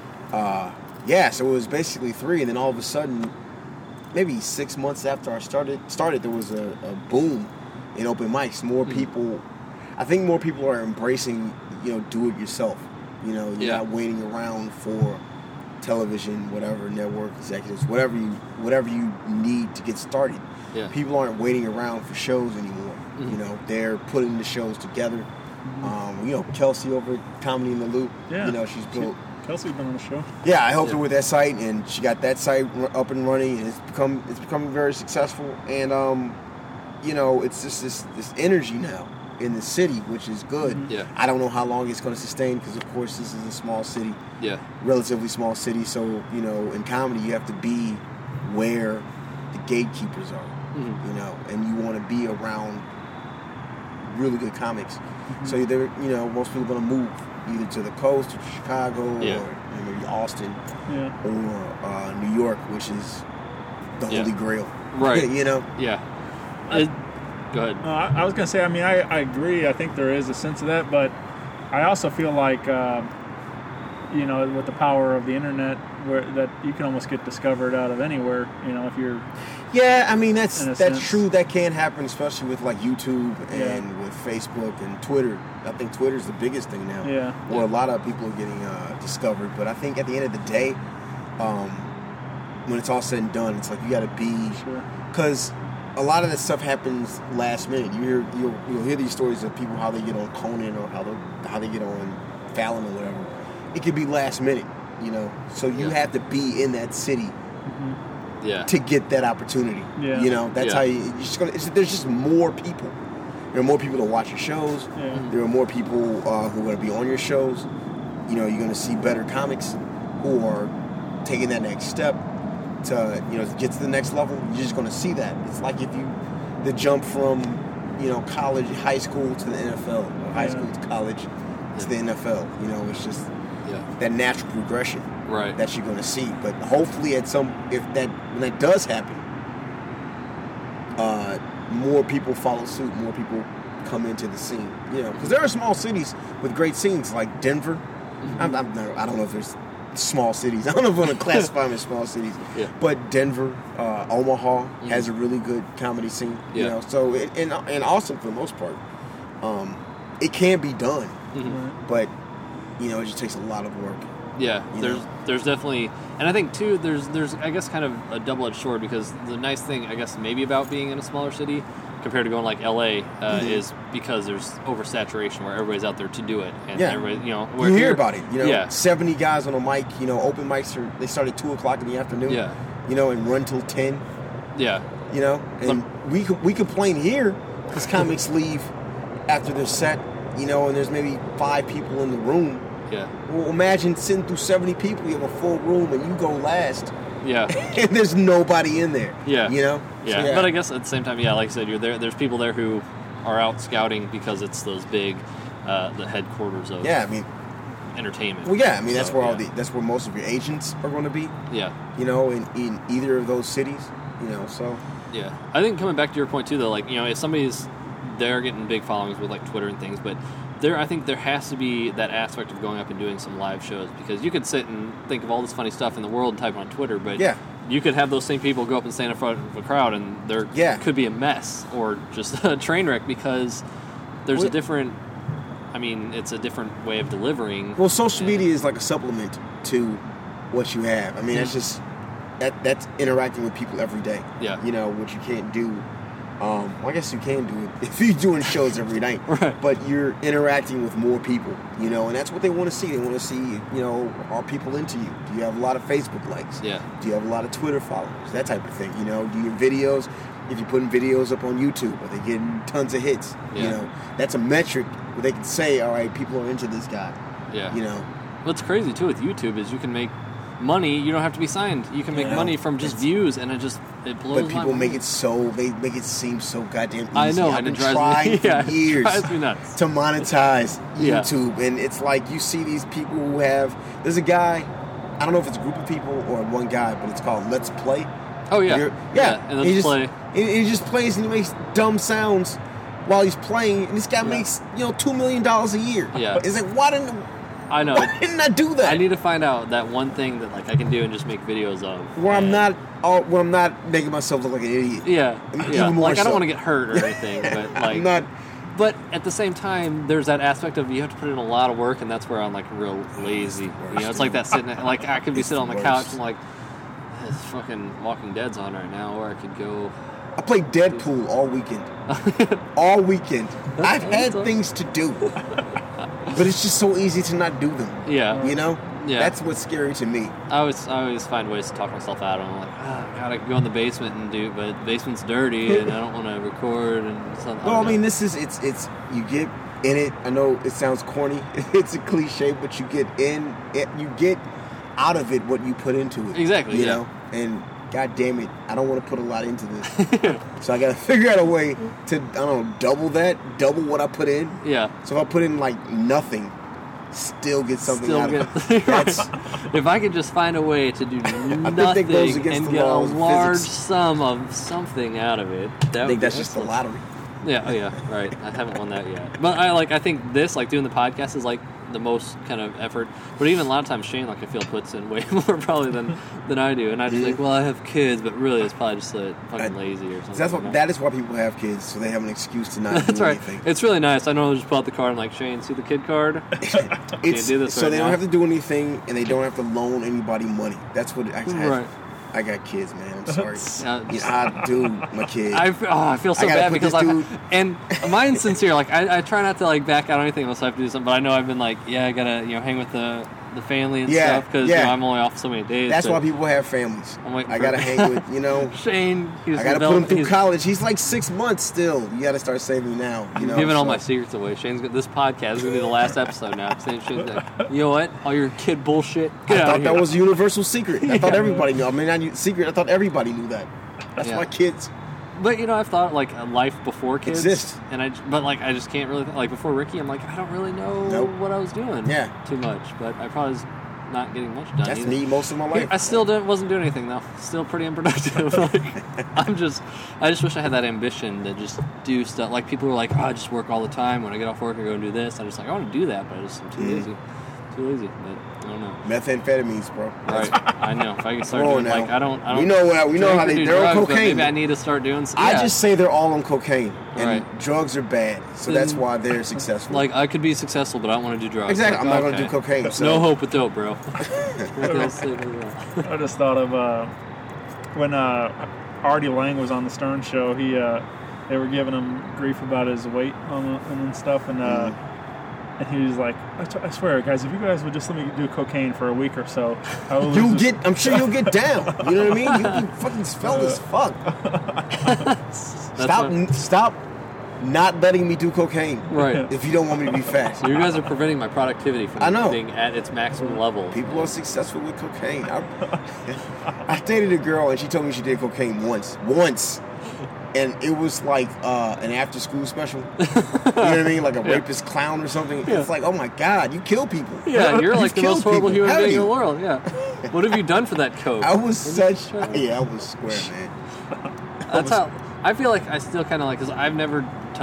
yeah, so it was basically 3, and then all of a sudden, maybe 6 months after I started, there was a boom in open mics. More people, I think more people are embracing, do it yourself. You're Yeah. not waiting around for television, whatever, network executives, whatever you need to get started. Yeah. People aren't waiting around for shows anymore. They're putting the shows together. Kelsey over at Comedy in the Loop. Yeah. She's built. Kelsey's been on the show. Yeah, I helped Yeah. her with that site, and she got that site up and running, and it's become very successful. And it's just this energy now in the city, which is good. Yeah. I don't know how long it's going to sustain because, of course, this is a small city, Yeah. relatively small city. So in comedy, you have to be where the gatekeepers are. Mhm. And you want to be around really good comics. So they're, most people are going to move either to the coast or to Chicago Yeah. or maybe Austin Yeah. or New York, which is the Yeah. holy grail. Right. Yeah. Go ahead. I was gonna say. I mean, I agree. I think there is a sense of that, but I also feel like with the power of the internet, that you can almost get discovered out of anywhere. If you're Yeah, I mean that's In a sense. true. That can happen, especially with like YouTube and Yeah. with Facebook and Twitter. I think Twitter's the biggest thing now. Yeah. Where a lot of people are getting discovered. But I think at the end of the day, when it's all said and done, it's like you got to be sure. because a lot of that stuff happens last minute. You'll hear these stories of people how they get on Conan or how they get on Fallon or whatever. It could be last minute, So you Yeah. have to be in that city Yeah. to get that opportunity. Yeah. That's Yeah. how you're just gonna. There's just more people. There are more people to watch your shows. Yeah. There are more people who are going to be on your shows. You're going to see better comics who are taking that next step. to get to the next level, you're just going to see that. It's like the jump from college, high school to the NFL, or high school to college to the NFL. It's just that natural progression that you're going to see. But hopefully, when that does happen, more people follow suit, more people come into the scene. Because there are small cities with great scenes like Denver. Mm-hmm. I don't know if there's small cities. I don't know if I want to classify them as small cities. Yeah. But Denver, Omaha has a really good comedy scene. So and Austin for the most part, it can be done, but it just takes a lot of work. Yeah, there's definitely, and I think too, there's I guess kind of a double-edged sword, because the nice thing I guess maybe about being in a smaller city compared to going like LA is because there's oversaturation where everybody's out there to do it, and everybody, you hear about it, 70 guys on a mic, open mics they start at 2:00 in the afternoon, and run till 10, and we complain here because comics leave after their set, and there's maybe 5 people in the room. Yeah. Well, imagine sitting through 70 people, you have a full room, and you go last. Yeah. And there's nobody in there. Yeah. Yeah. So, but I guess at the same time, like I said, you're there. There's people there who are out scouting because it's those big, the headquarters of entertainment. Well, that's where that's where most of your agents are going to be. Yeah. In either of those cities. So. Yeah. I think coming back to your point too, though, like if somebody's they're getting big followings with like Twitter and things, but I think there has to be that aspect of going up and doing some live shows, because you could sit and think of all this funny stuff in the world and type on Twitter, but you could have those same people go up and stand in front of a crowd, and there could be a mess or just a train wreck, because there's a different, it's a different way of delivering. Well, social media is like a supplement to what you have. It's just that's interacting with people every day. Yeah. What you can't do. I guess you can do it if you're doing shows every night, but you're interacting with more people, and that's what they want to see. They want to see, are people into you? Do you have a lot of Facebook likes? Yeah. Do you have a lot of Twitter followers? That type of thing, Do your videos, if you're putting videos up on YouTube, are they getting tons of hits? Yeah. That's a metric where they can say, all right, people are into this guy. Yeah. What's crazy, too, with YouTube is you can make money. You don't have to be signed. You can make money from just views, and it blows my mind. But people make it seem so goddamn easy. I know. I've been trying for years drives me nuts. to monetize YouTube, and it's like you see these people who have. There's a guy, I don't know if it's a group of people or one guy, but it's called Let's Play. Oh yeah, and Let's Play. He just plays and he makes dumb sounds while he's playing, and this guy makes $2 million a year. Yeah, it's like why didn't I do that? I need to find out that one thing that like I can do and just make videos of. Where I'm not making myself look like an idiot. Yeah. Like I don't want to get hurt or anything, but like I'm not. But at the same time, there's that aspect of you have to put in a lot of work, and that's where I'm like real lazy. It's like that sitting like I could be sitting on the couch and like this fucking Walking Dead's on right now, or I could go. I played Deadpool all weekend. All weekend. I've had things to do. But it's just so easy to not do them. Yeah. Yeah. That's what's scary to me. I always find ways to talk myself out of them. I'm like, God, I could go in the basement and do, but the basement's dirty and I don't want to record and something. Well, it's you get in it. I know it sounds corny. It's a cliche, but you get out of it what you put into it. Exactly. You know? And God damn it, I don't want to put a lot into this. So I got to figure out a way to, double what I put in. Yeah. So if I put in like nothing, still get something out of it. If I could just find a way to do nothing and get a large sum of something out of it. I think that's just the lottery. Yeah, oh yeah, right. I haven't won that yet. But I think this, like doing the podcast is like the most kind of effort. But even a lot of times Shane, like I feel, puts in way more probably than I do. And I just think, well, I have kids, but really it's probably just fucking lazy or something. That is why people have kids, so they have an excuse to not do anything. It's really nice. I normally just pull out the card and like, Shane, see the kid card? Can't do this so they don't have to do anything, and they don't have to loan anybody money. That's what I got kids, man. I'm sorry. I do, my kid. I feel so bad because and mine's sincere. Like I try not to like back out on anything unless I have to do something. But I know I've been like, I gotta hang with the the family and Yeah, stuff because yeah. I'm only off so many days. That's but why people have families. I'm waiting I for- gotta hang with, Shane, he's I gotta put him through he's college. He's like 6 months still. You gotta start saving now. giving all so- my secrets away. This podcast is gonna be the last episode now. Shane's like, you know what? All your kid bullshit. Get I out thought of that here. was a universal secret. I thought everybody knew. I mean, not secret. I thought everybody knew that. That's Yeah. why kids. But I've thought like a life before kids Exist. and I just can't really like before Ricky. I'm like I don't really know Nope. what I was doing. Yeah. Too much, but I probably was not getting much done. That's either. me most of my life. I still wasn't doing anything though. Still pretty unproductive. I just wish I had that ambition to just do stuff. Like people were like, I just work all the time. When I get off work, I go and do this. I'm just like, I want to do that, but I'm too lazy. Too lazy. But I don't know. Methamphetamines, bro. Right. I know. If I can start Come on doing now. like I don't. We know drink how or do they're on drugs, but cocaine. Maybe I need to start doing. I yeah. just say they're all on cocaine, and Right. drugs are bad. So that's why they're successful. Like I could be successful, but I don't want to do drugs. exactly. Like, I'm not gonna okay. do cocaine. So. No hope with dope, bro. What else say about that? I just thought of when Artie Lang was on the Stern show. They were giving him grief about his weight and stuff, and he was like, I swear, guys, if you guys would just let me do cocaine for a week or so, I will lose this." I'm sure you'll get down. You know what I mean? You'll be fucking svelte as fuck. Stop not letting me do cocaine. Right. If you don't want me to be fat. So you guys are preventing my productivity from I know. being at its maximum level. People are successful with cocaine. I dated a girl and she told me she did cocaine once, and it was like an after-school special. You know what I mean? Like a rapist clown or something. Yeah. It's like, oh my god, you kill people. Yeah, you're like the You've most killed horrible people. human Haven't being in the you? world. Yeah. What have you done for that coke? I was I was square, man. That's how I feel like I still kind of like because I've never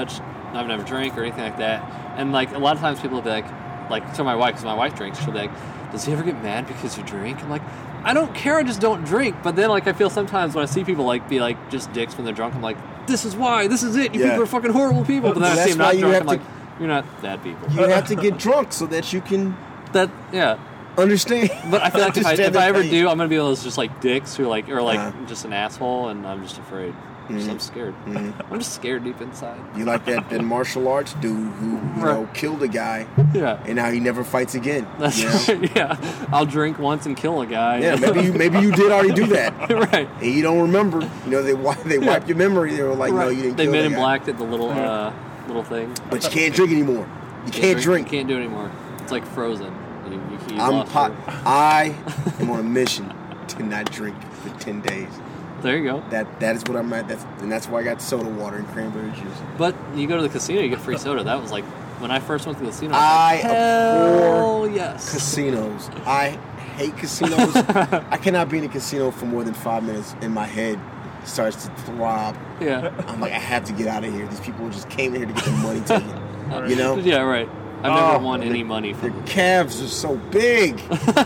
drank or anything like that, and like a lot of times people will be like to my wife because my wife drinks. She'll be like, "Does he ever get mad because you drink?" I'm like, I don't care. I just don't drink. But then like I feel sometimes when I see people like be like just dicks when they're drunk, I'm like, this is why. This is it. You Yeah. people are fucking horrible people. But then I That's see them why not you drunk. have I'm to- like, you're not bad people. You have to get drunk so that you can Yeah. understand. But I feel like if Understand I the ever pain. do, I'm gonna be one of those just like dicks who like or like Uh-huh. just an asshole, and I'm just afraid. I'm scared. I'm just scared deep inside. You like that martial arts dude who you know killed a guy Yeah. and now he never fights again. That's you know? right. Yeah, I'll drink once and kill a guy. Yeah, maybe you did already do that. Right. And you don't remember. You know, they wiped your memory. They were like, no, you didn't They kill Men that in guy. Black did the little thing. But you can't drink anymore. You can't drink. You can't do it anymore. It's like Frozen. You I lost am on a mission to not drink for 10 days. There you go. That is what I'm at. That's why I got soda water and cranberry juice. But you go to the casino, you get free soda. That was like when I first went to the casino. I was like, hell abhor yes. Casinos. I hate casinos. I cannot be in a casino for more than 5 minutes and my head starts to throb. Yeah. I'm like, I have to get out of here. These people just came here to get their money taken. You know? Yeah, right. I've never won any money Their from. calves are so big.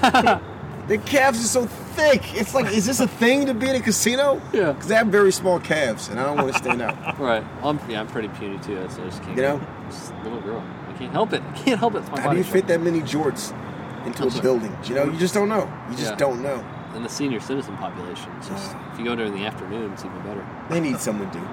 Their calves are so thick. It's like, is this a thing to be in a casino? Yeah. Because they have very small calves, and I don't want to stand out. Right. I'm pretty puny too, so I just can't. You know? Just a little girl. I can't help it. I can't help it. It's my How do body you shape. fit that many jorts into That's a right. building? You know, you just don't know. You just Yeah. don't know. And the senior citizen population. It's just, if you go during the afternoon, it's even better. They need something to do.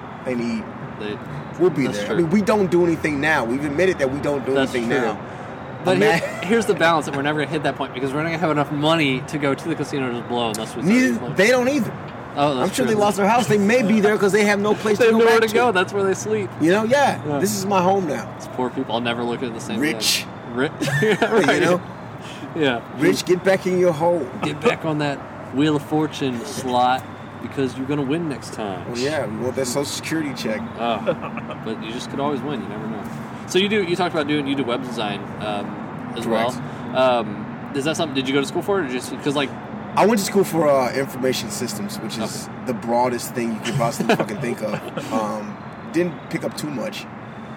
We'll be That's there. true. I mean, we don't do anything now. We've admitted that we don't do That's anything true. now. But Ima- here's the balance that we're never going to hit that point because we're not going to have enough money to go to the casino to just blow unless we Neither, they don't either. Oh, that's I'm sure true. they lost their house. They may be there because they have no place They to have go nowhere back to go. That's where they sleep. You know, yeah. Yeah. This is my home now. It's poor people. I'll never look at the same Rich. thing. Rich. Yeah, right. You know, Yeah. Rich, get back in your hole. Get back on that Wheel of Fortune slot because you're going to win next time. Well, yeah, we want that Social Security check. But you just could always win. You never know. So you talked about you do web design as Correct. well. Is that something? Did you go to school for it, or just because like? I went to school for information systems, which is the broadest thing you could possibly fucking think of. Didn't pick up too much.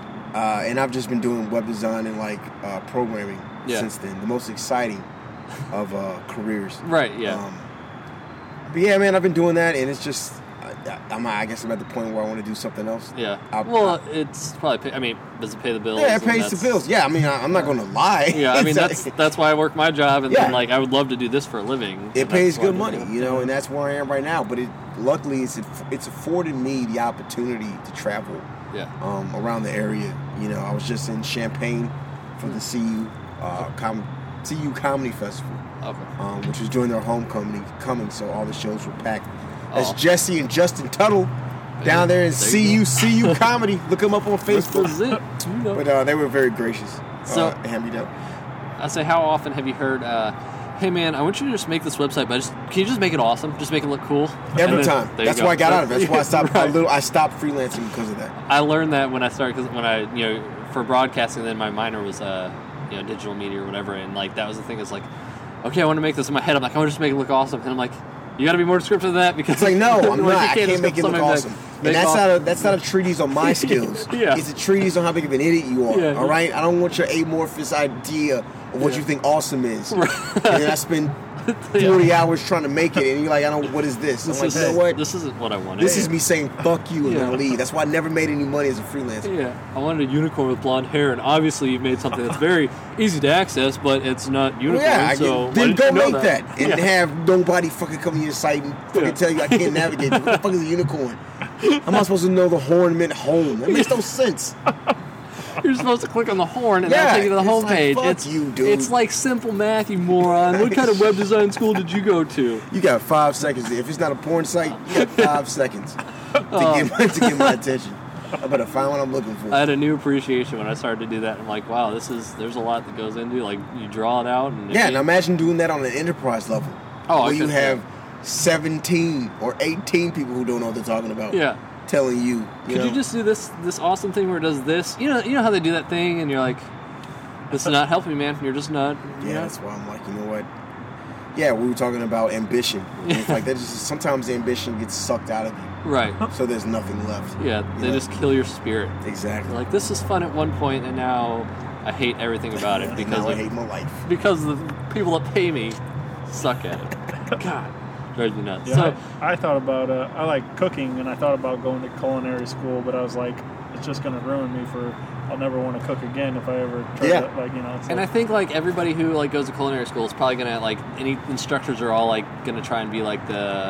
And I've just been doing web design and like programming since then. The most exciting of careers. Right. Yeah. But yeah, man, I've been doing that, and it's just, I guess I'm at the point where I want to do something else. Yeah. I'll- it's probably. Does it pay the bills? Yeah, it And pays the that's- bills. Yeah, I mean, I'm not going to lie. Yeah, I mean It's that's why I work my job, and Yeah. then like I would love to do this for a living. it and pays that's why I good do money, it. you know, and that's where I am right now. But luckily, it's afforded me the opportunity to travel Yeah. around the area. You know, I was just in Champaign for the CU CU Comedy Festival, Okay. which is during their homecoming. So all the shows were packed. That's Oh. Jesse and Justin Tuttle down there in CU Comedy. Look them up on This Facebook. is it. You know. But they were very gracious. So- hand me down. I say, how often have you heard, hey man, I want you to just make this website, but can you just make it awesome? Just make it look cool? Every And then- time. there you That's go. why I got out of it. That's why I stopped. Right. I stopped freelancing because of that. I learned that when I started, because when I, for broadcasting, then my minor was, digital media or whatever, and like that was the thing. Is like, okay, I want to make this in my head. I'm like, I want to just make it look awesome, and I'm like, you got to be more descriptive than that because It's like, no, I'm like, not. you I can't just make it go look somebody awesome. like, And make that's not a treatise on my skills. Yeah. It's a treatise on how big of an idiot you are. Yeah. All right? I don't want your amorphous idea of what you think awesome is. And then I spend 40 hours trying to make it, and you're like, what is this? I'm like, you know what? This isn't what I wanted. This is me saying fuck you and Yeah. I leave. That's why I never made any money as a freelancer. Yeah, I wanted a unicorn with blonde hair, and obviously you've made something that's very easy to access, but it's not Well, unicorn. yeah, so why then didn't go you know make that and Yeah. have nobody fucking come to your site and fucking Yeah. tell you I can't navigate. What the fuck is a unicorn? How am I supposed to know the horn meant home? That makes no sense. You're supposed to click on the horn and Yeah, that'll take you to the it's like, homepage. fuck it's you, dude. It's like simple math, you moron. What kind of web design school did you go to? You got 5 seconds. If it's not a porn site, you got 5 seconds to get my attention. I better find what I'm looking for. I had a new appreciation when I started to do that. I'm like, wow, there's a lot that goes into. Like, you draw it out, and Yeah, now imagine doing that on an enterprise level. Oh, I where you could- have 17 or 18 people who don't know what they're talking about. Yeah. Telling you. Could know? you just do this awesome thing where it does this? You know how they do that thing, and you're like, this is not helping me, man. You're just not. Yeah, that's why I'm like, you know what? Yeah, we were talking about ambition. And it's like that. Just sometimes the ambition gets sucked out of you, Right. so there's nothing left. Yeah, You they know? just kill your spirit. Exactly. You're like, this is fun at one point, and now I hate everything about it because now I of- hate my life. because the people that pay me suck at it. God, drives me nuts. Yeah, So I thought about I like cooking, and I thought about going to culinary school, but I was like, it's just going to ruin me for. I'll never want to cook again if I ever try Yeah. to, like, you know. It's and I like, think like everybody who like goes to culinary school is probably gonna like any instructors are all like gonna try and be like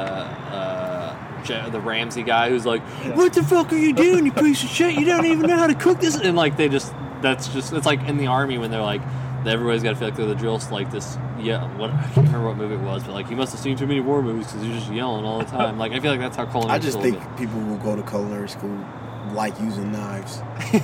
the Ramsay guy who's like, what the fuck are you doing, you piece of shit? You don't even know how to cook this, and like it's like in the army when they're like everybody's got to feel like they're the drill like this. Yeah, what I can't remember what movie it was, but like you must have seen too many war movies because you're just yelling all the time. Like I feel like that's how culinary. I just school think is. people who go to culinary school like using knives.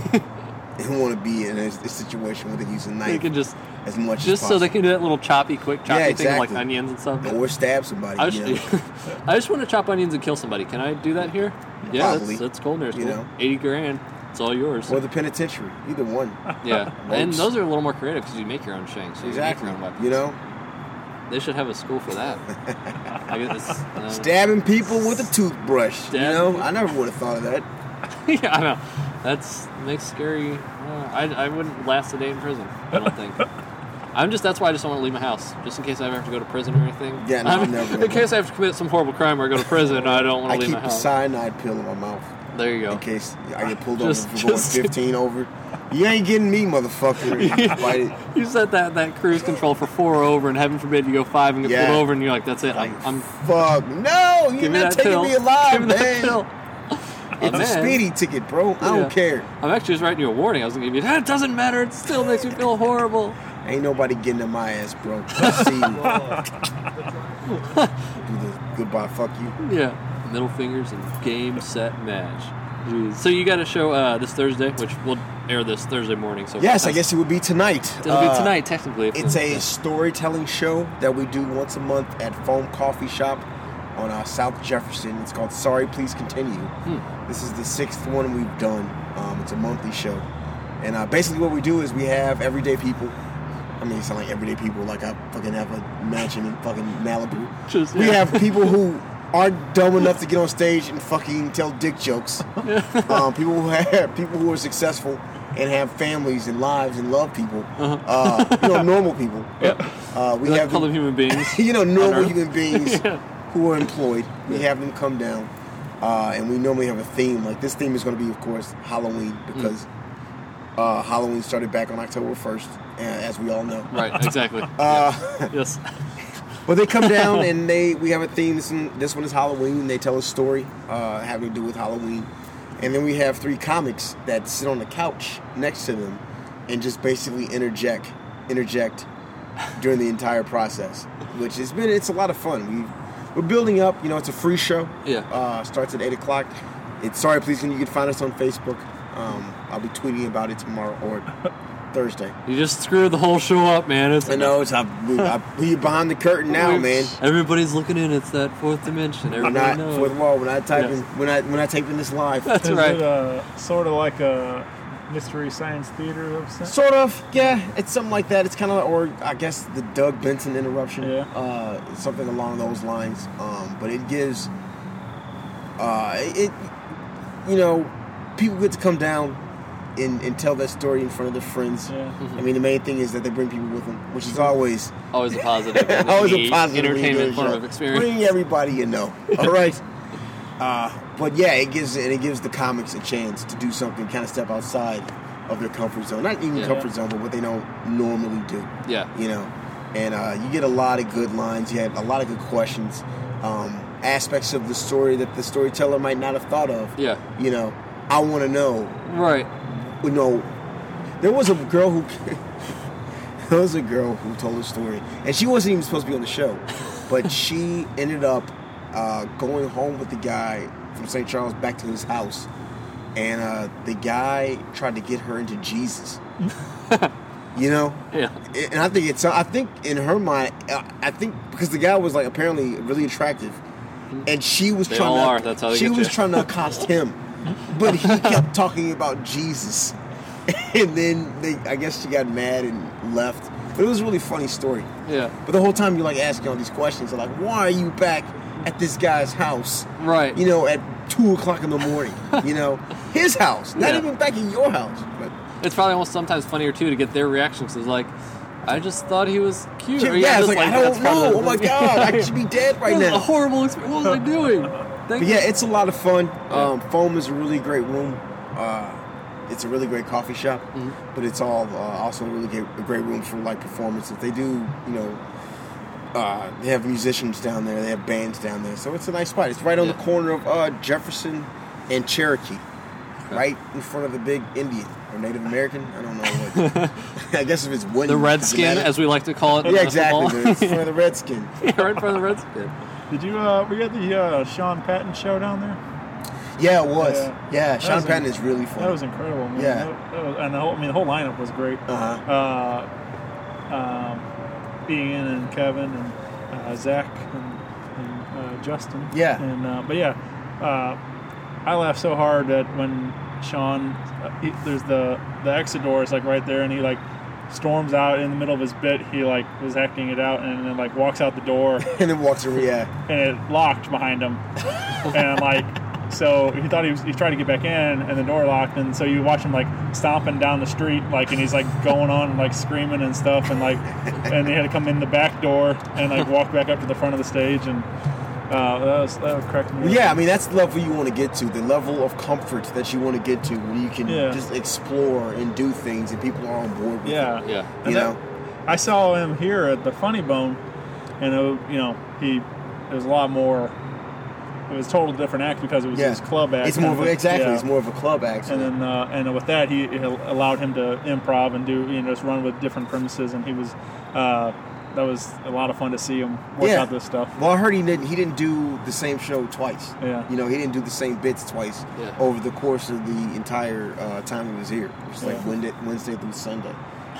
They want to be in a situation where they're using They knife can just as much as so possible. they can do that little quick choppy Yeah, thing of like exactly. onions and stuff. Or stab somebody. I you just, know? I just want to chop onions and kill somebody. Can I do that here? Yeah, Probably. that's culinary school. You know. $80,000. It's all yours. Or the penitentiary. Either one. Yeah, and Works. those are a little more creative because you make your own shanks. So Exactly. You make your own weapons. You know? They should have a school for that. I guess, Stabbing people with a toothbrush. You Stab- know? I never would have thought of that. yeah, I know. That's makes scary. I wouldn't last a day in prison. I don't think. That's why I just don't want to leave my house, just in case I ever have to go to prison or anything. Yeah, no, I'm never In gonna- case I have to commit some horrible crime or I go to prison, I don't want I to leave keep my a house. cyanide pill in my mouth There you go. in case I get pulled Just- over for going just- 15 over. You ain't getting me, motherfucker. Like, You set that cruise control for 4 over, and heaven forbid you go 5 and get Yeah. pulled over, and you're like, that's it. I'm fuck. No, you're give me not that taking pill. me alive, Give me that man. pill. It's Oh, a man. speedy ticket, bro. I Yeah. don't care. I'm actually just writing you a warning. I was gonna give you. It doesn't matter. It still makes me feel horrible. Ain't nobody getting in my ass, bro. I see you. Do the goodbye, fuck you. Yeah. Middle fingers and game, set, match. Jeez. So you got a show this Thursday, which will air this Thursday morning. So Yes, I guess it would be tonight. it'll be tonight technically. if It's the- a storytelling show that we do once a month at Foam Coffee Shop on South Jefferson. It's called Sorry, Please Continue. This is the 6th one we've done. It's a monthly show. And basically what we do is we have everyday people. I mean, it sounds like everyday people, like I fucking have a mansion in fucking Malibu. Just- We yeah. have people who aren't dumb enough to get on stage and fucking tell dick jokes. People who are successful and have families and lives and love people. Normal people. We Like have call them them, human beings. normal Earth. human beings Yeah. who are employed. We have them come down, and we normally have a theme. Like this theme is going to be, of course, Halloween because Halloween started back on October 1st, as we all know. Right. Exactly. Yes. But they come down and we have a theme. This one is Halloween. They tell a story having to do with Halloween. And then we have 3 comics that sit on the couch next to them and just basically interject during the entire process, which it's a lot of fun. We're building up. It's a free show. Yeah. Starts at 8 o'clock. It's Sorry Please. You can find us on Facebook. I'll be tweeting about it tomorrow or Thursday. You just screwed the whole show up, man. I know. We're behind the curtain now, man. Everybody's looking in. It's that fourth dimension. Everybody knows. Fourth wall. When I type in, when I type in this live. That's Is right. it sort of like a Mystery Science Theater of sense? Sort of, yeah. It's something like that. It's kind of, or I guess the Doug Benson interruption. Yeah. Something along those lines. But it gives, people get to come down and tell that story in front of their friends. Yeah. Mm-hmm. I mean, the main thing is that they bring people with them, which is always a positive. always a positive entertainment form show. of experience. Bring everybody you know. All right. But yeah, it gives the comics a chance to do something, kind of step outside of their comfort zone. Not even comfort zone, but what they don't normally do. Yeah. And you get a lot of good lines. You have a lot of good questions. Aspects of the story that the storyteller might not have thought of. Yeah. I want to know. Right. There was a girl who told a story, and she wasn't even supposed to be on the show, but she ended up going home with the guy from St. Charles back to his house, and the guy tried to get her into Jesus. Yeah. And I think in her mind, I think because the guy was like apparently really attractive, and she was They all are. That's how they get you. trying to accost him, but he kept talking about Jesus, and then I guess she got mad and left. But it was a really funny story. Yeah. But the whole time you're like asking all these questions, like, why are you back at this guy's house? Right. At 2:00 in the morning. His house, not Yeah. even back in your house. But It's probably almost sometimes funnier too to get their reactions. It's like, I just thought he was cute. Or yeah, it's just like I that's don't part of know. the- Oh my god, I should be dead right This is now. a horrible experience. What was I doing? But yeah, it's a lot of fun. Foam is a really great room. It's a really great coffee shop, but it's all also a really great room for like performances. They do, they have musicians down there. They have bands down there, so it's a nice spot. It's right on the corner of Jefferson and Cherokee, right in front of the big Indian or Native American. I don't know what. I guess if it's windy, The Redskin, as we like to call it. yeah, exactly. Dude. It's in front of the Redskin. Yeah, right in front of the Redskin. Did you we got the Sean Patton show down there? Yeah, it was. Yeah. Yeah, Sean was Patton is really fun. That was incredible, man. Yeah. That was, and the whole lineup was great. Ian and Kevin and Zach and Justin. Yeah. And but yeah, I laughed so hard that when Sean, there's the exit door is like right there, and he like storms out in the middle of his bit. He like was acting it out, and then like walks out the door, and then walks around. Yeah. and it locked behind him, and like. So he thought he tried to get back in, and the door locked, and so you watch him like stomping down the street, like, and he's like going on like screaming and stuff, and like, and they had to come in the back door and like walk back up to the front of the stage, and that cracked me up. Yeah, I mean that's the level you want to get to, the level of comfort that you want to get to, where you can just explore and do things, and people are on board with Yeah, it. Yeah. You know, I saw him here at the Funny Bone, and it was a lot more. It was a total different act because it was his club act. It's more of a, exactly. Yeah. It's more of a club act. And then and with that, he allowed him to improv and do just run with different premises, and he was that was a lot of fun to see him work out this stuff. Well, I heard he didn't do the same show twice. Yeah. He didn't do the same bits twice over the course of the entire time he was here. It was like Wednesday through Sunday.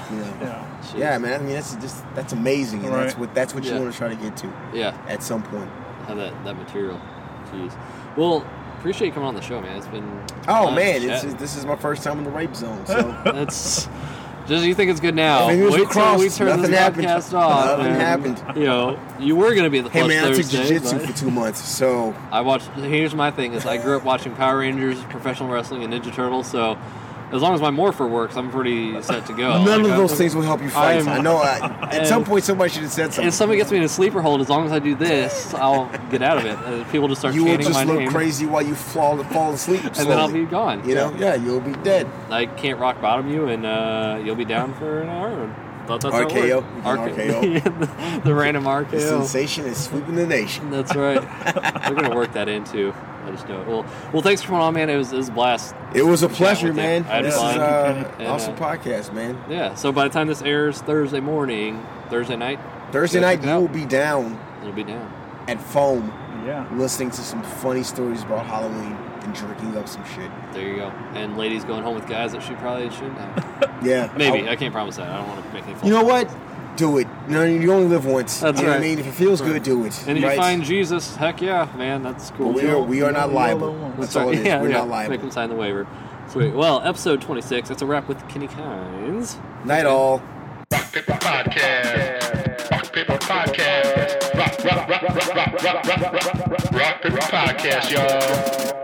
Yeah, man. I mean, that's amazing, and that's what you want to try to get to. Yeah. At some point. Have that material. Jeez. Well, appreciate you coming on the show, man. It's been. Oh man, this is my first time in the rape zone, so that's. Just you think it's good now. Fingers Wait crossed. till we turn Nothing this happened. podcast off. Nothing happened. You were going to be at the Hey club man, Thursday. I took jiu-jitsu for 2 months, so I watched. Here's my thing: is I grew up watching Power Rangers, professional wrestling, and Ninja Turtles. So as long as my morpher works, I'm pretty set to go. none of those things will help you fight. I know. At some and- point, somebody should have said something. If somebody gets me in a sleeper hold, as long as I do this, I'll get out of it. People just start You will chanting my just look name, crazy while you fall asleep, and then I'll be gone. Yeah, you'll be dead. I can't rock bottom you, and you'll be down for an hour. Thought that's how it RKO. worked. You can the random The RKO. sensation is sweeping the nation. That's right. We're gonna work that into I just know it. Well, thanks for coming on, man. It was a blast. It was a chatting pleasure, with you. man. I had This is fun. And, awesome podcast, man. Yeah. So by the time this airs Thursday morning, Thursday night, Thursday go night, check it you out. will be down It'll be down. at Foam Yeah. listening to some funny stories about Halloween and drinking up some shit. There you go. And ladies going home with guys that she probably shouldn't have. Yeah. Maybe. I can't promise that. I don't want to make any false You know promises. what? Do it. No, you only live once. That's you know right. what I mean? If it feels good, do it. And if right? you find Jesus, heck yeah, man, that's cool. we are not liable. That's all it is. We're not liable. Make them sign the waiver. Sweet. Well, episode 26. That's a wrap with Kenny Kynes. Night all. Rock Paper Podcast. Rock Paper Podcast. Rock Paper Podcast, y'all.